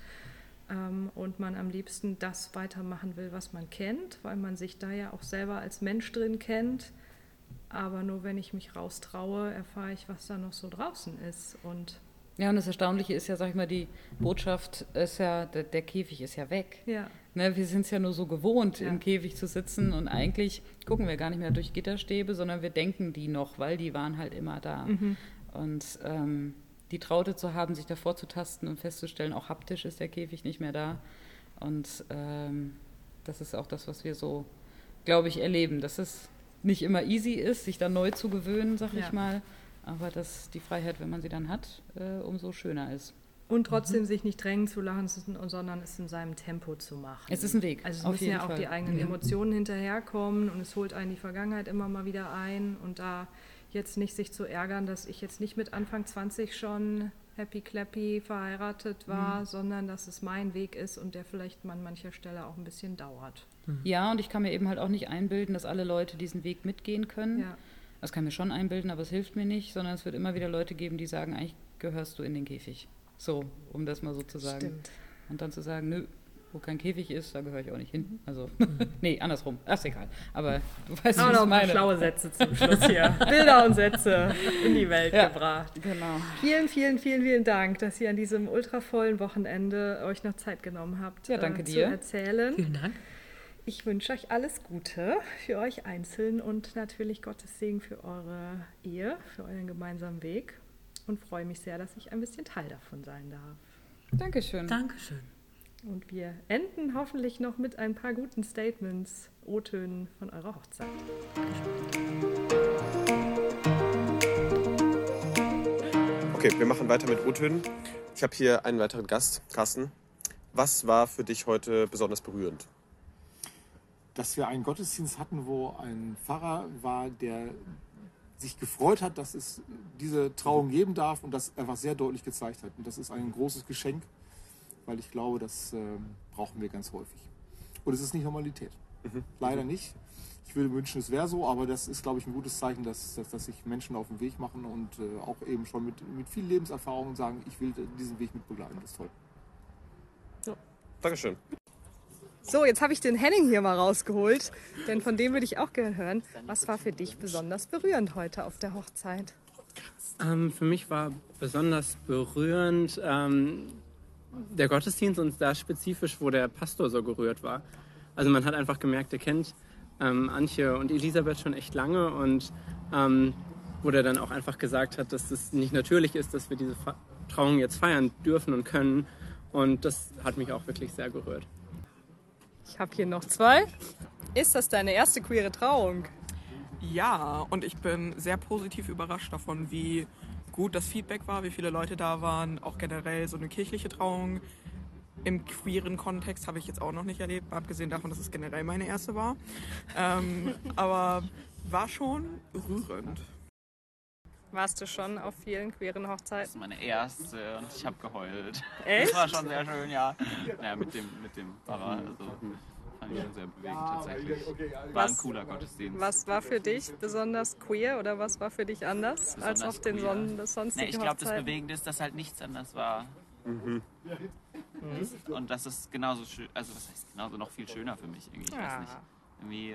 und man am liebsten das weitermachen will, was man kennt, weil man sich da ja auch selber als Mensch drin kennt. Aber nur wenn ich mich raustraue, erfahre ich, was da noch so draußen ist. Und das Erstaunliche ist ja, sag ich mal, die Botschaft ist ja, der Käfig ist ja weg. Ja. Ne, wir sind es ja nur so gewohnt, im Käfig zu sitzen und eigentlich gucken wir gar nicht mehr durch Gitterstäbe, sondern wir denken die noch, weil die waren halt immer da. Und die Traute zu haben, sich davor zu tasten und festzustellen, auch haptisch ist der Käfig nicht mehr da. Und das ist auch das, was wir so, glaube ich, erleben, dass es nicht immer easy ist, sich da neu zu gewöhnen, sag ich mal, aber dass die Freiheit, wenn man sie dann hat, umso schöner ist. Und trotzdem sich nicht drängen zu lassen, sondern es in seinem Tempo zu machen. Es ist ein Weg. Also es müssen ja auch die eigenen Emotionen hinterherkommen und es holt einen die Vergangenheit immer mal wieder ein und da jetzt nicht sich zu ärgern, dass ich jetzt nicht mit Anfang 20 schon happy clappy verheiratet war, sondern dass es mein Weg ist und der vielleicht an mancher Stelle auch ein bisschen dauert. Ja, und ich kann mir eben halt auch nicht einbilden, dass alle Leute diesen Weg mitgehen können. Ja. Das kann mir schon einbilden, aber es hilft mir nicht, sondern es wird immer wieder Leute geben, die sagen, eigentlich gehörst du in den Käfig. So, um das mal so zu sagen. Stimmt. Und dann zu sagen, nö, wo kein Käfig ist, da gehöre ich auch nicht hin. Also, nee, andersrum. Ist egal. Aber du weißt, was ich meine. Schlaue Sätze zum Schluss hier. Bilder und Sätze in die Welt gebracht. Genau. Vielen, vielen, vielen, vielen Dank, dass ihr an diesem ultravollen Wochenende euch noch Zeit genommen habt, danke dir. zu erzählen. Vielen Dank. Ich wünsche euch alles Gute für euch einzeln und natürlich Gottes Segen für eure Ehe, für euren gemeinsamen Weg und freue mich sehr, dass ich ein bisschen Teil davon sein darf. Dankeschön. Dankeschön. Und wir enden hoffentlich noch mit ein paar guten Statements, O-Tönen von eurer Hochzeit. Okay, wir machen weiter mit O-Tönen. Ich habe hier einen weiteren Gast, Carsten. Was war für dich heute besonders berührend? Dass wir einen Gottesdienst hatten, wo ein Pfarrer war, der sich gefreut hat, dass es diese Trauung geben darf und das einfach sehr deutlich gezeigt hat. Und das ist ein großes Geschenk, weil ich glaube, das brauchen wir ganz häufig. Und es ist nicht Normalität. Leider nicht. Ich würde wünschen, es wäre so, aber das ist, glaube ich, ein gutes Zeichen, dass sich Menschen auf den Weg machen und auch eben schon mit viel Lebenserfahrung sagen, ich will diesen Weg mit begleiten. Das ist toll. Ja, Dankeschön. So, jetzt habe ich den Henning hier mal rausgeholt, denn von dem würde ich auch gerne hören. Was war für dich besonders berührend heute auf der Hochzeit? Für mich war besonders berührend der Gottesdienst und da spezifisch, wo der Pastor so gerührt war. Also man hat einfach gemerkt, er kennt Antje und Elisabeth schon echt lange und wo der dann auch einfach gesagt hat, dass es nicht natürlich ist, dass wir diese Trauung jetzt feiern dürfen und können. Und das hat mich auch wirklich sehr gerührt. Ich habe hier noch zwei. Ist das deine erste queere Trauung? Ja, und ich bin sehr positiv überrascht davon, wie gut das Feedback war, wie viele Leute da waren. Auch generell so eine kirchliche Trauung im queeren Kontext habe ich jetzt auch noch nicht erlebt, abgesehen davon, dass es generell meine erste war. Aber war schon rührend. Warst du schon auf vielen queeren Hochzeiten? Das ist meine erste und ich habe geheult. Echt? Das war schon sehr schön, ja. Naja, mit dem Pfarrer, also fand ich schon sehr bewegend tatsächlich. War ein cooler Gottesdienst. Was war für dich besonders queer oder was war für dich anders als auf den sonstigen Ich glaube, das Hochzeiten? Bewegende ist, dass halt nichts anders war. Und das ist genauso schön, also was heißt genauso, noch viel schöner für mich irgendwie, ich weiß nicht. Irgendwie,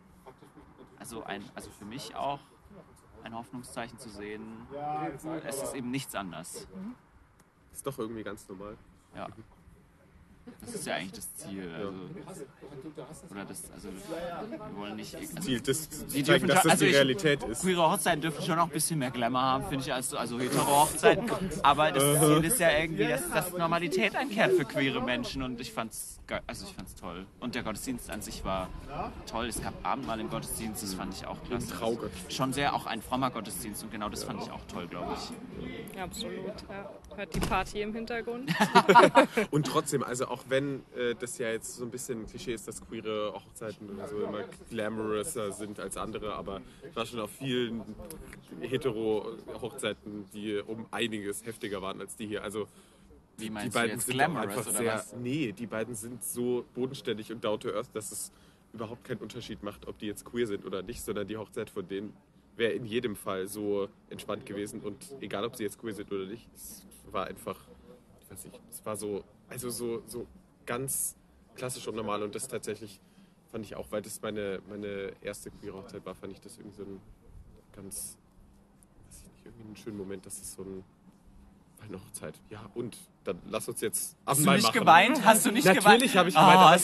also für mich auch ein Hoffnungszeichen zu sehen, es ist eben nichts anders. Ist doch irgendwie ganz normal. Ja. Das ist ja eigentlich das Ziel. Also, oder das, also wir wollen nicht Ziel, dass das die Realität ist. Queere Hochzeiten dürfen schon noch ein bisschen mehr Glamour haben, finde ich, als also hetero Hochzeiten. Aber das Ziel ist ja irgendwie, dass Normalität einkehrt für queere Menschen und ich fand's toll. Und der Gottesdienst an sich war toll. Es gab Abendmahl im Gottesdienst, das fand ich auch klasse. Schon sehr auch ein frommer Gottesdienst und genau das fand ich auch toll, glaube ich. Ja, absolut. Ja. Hört die Party im Hintergrund. Und trotzdem, also auch wenn das ja jetzt so ein bisschen ein Klischee ist, dass queere Hochzeiten oder so immer glamourouser sind als andere, aber ich war schon auf vielen hetero-Hochzeiten, die um einiges heftiger waren als die hier. Also die beiden sind einfach sehr. Nee, die beiden sind so bodenständig und down to earth, dass es überhaupt keinen Unterschied macht, ob die jetzt queer sind oder nicht, sondern die Hochzeit von denen wäre in jedem Fall so entspannt gewesen und egal, ob sie jetzt queer sind oder nicht, es war einfach, ich weiß nicht, es war so, also so ganz klassisch und normal und das tatsächlich fand ich auch, weil das meine erste queere Hochzeit war, fand ich das irgendwie so ein ganz, weiß ich nicht, irgendwie einen schönen Moment, dass es so eine Hochzeit, ja und dann lass uns jetzt Abendmahl machen. Hast du nicht geweint? Hast du nicht Natürlich geweint? Natürlich habe ich geweint, aber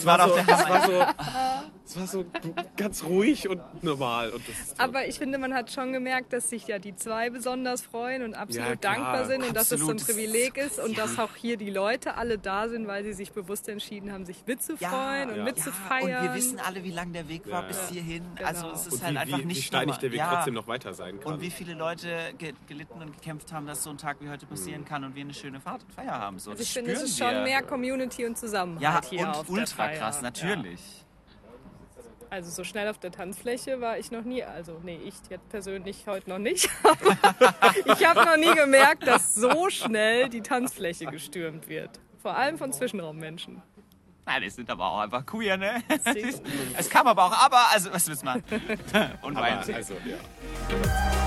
es war so ganz ruhig und normal. Und das ist aber ich finde, man hat schon gemerkt, dass sich ja die zwei besonders freuen und absolut dankbar sind und dass es so ein Privileg ist und dass auch hier die Leute alle da sind, weil sie sich bewusst entschieden haben, sich mitzufreuen und mitzufeiern. Und wir wissen alle, wie lang der Weg war bis hierhin. Genau. Also es ist und halt einfach nicht wie steinig der Weg trotzdem noch weiter sein kann. Und wie viele Leute gelitten und gekämpft haben, dass so ein Tag wie heute passieren kann und wir eine schöne Feier haben. So, also ich finde, es ist schon mehr Community und Zusammenhalt hier auf der Feier. Ultra krass, natürlich. Ja. Also so schnell auf der Tanzfläche war ich noch nie, also nee, ich jetzt persönlich heute noch nicht. Ich habe noch nie gemerkt, dass so schnell die Tanzfläche gestürmt wird. Vor allem von Zwischenraummenschen. Nein, die sind aber auch einfach queer, ne? Es kam aber auch, also was willst du machen? Und aber, also, ja.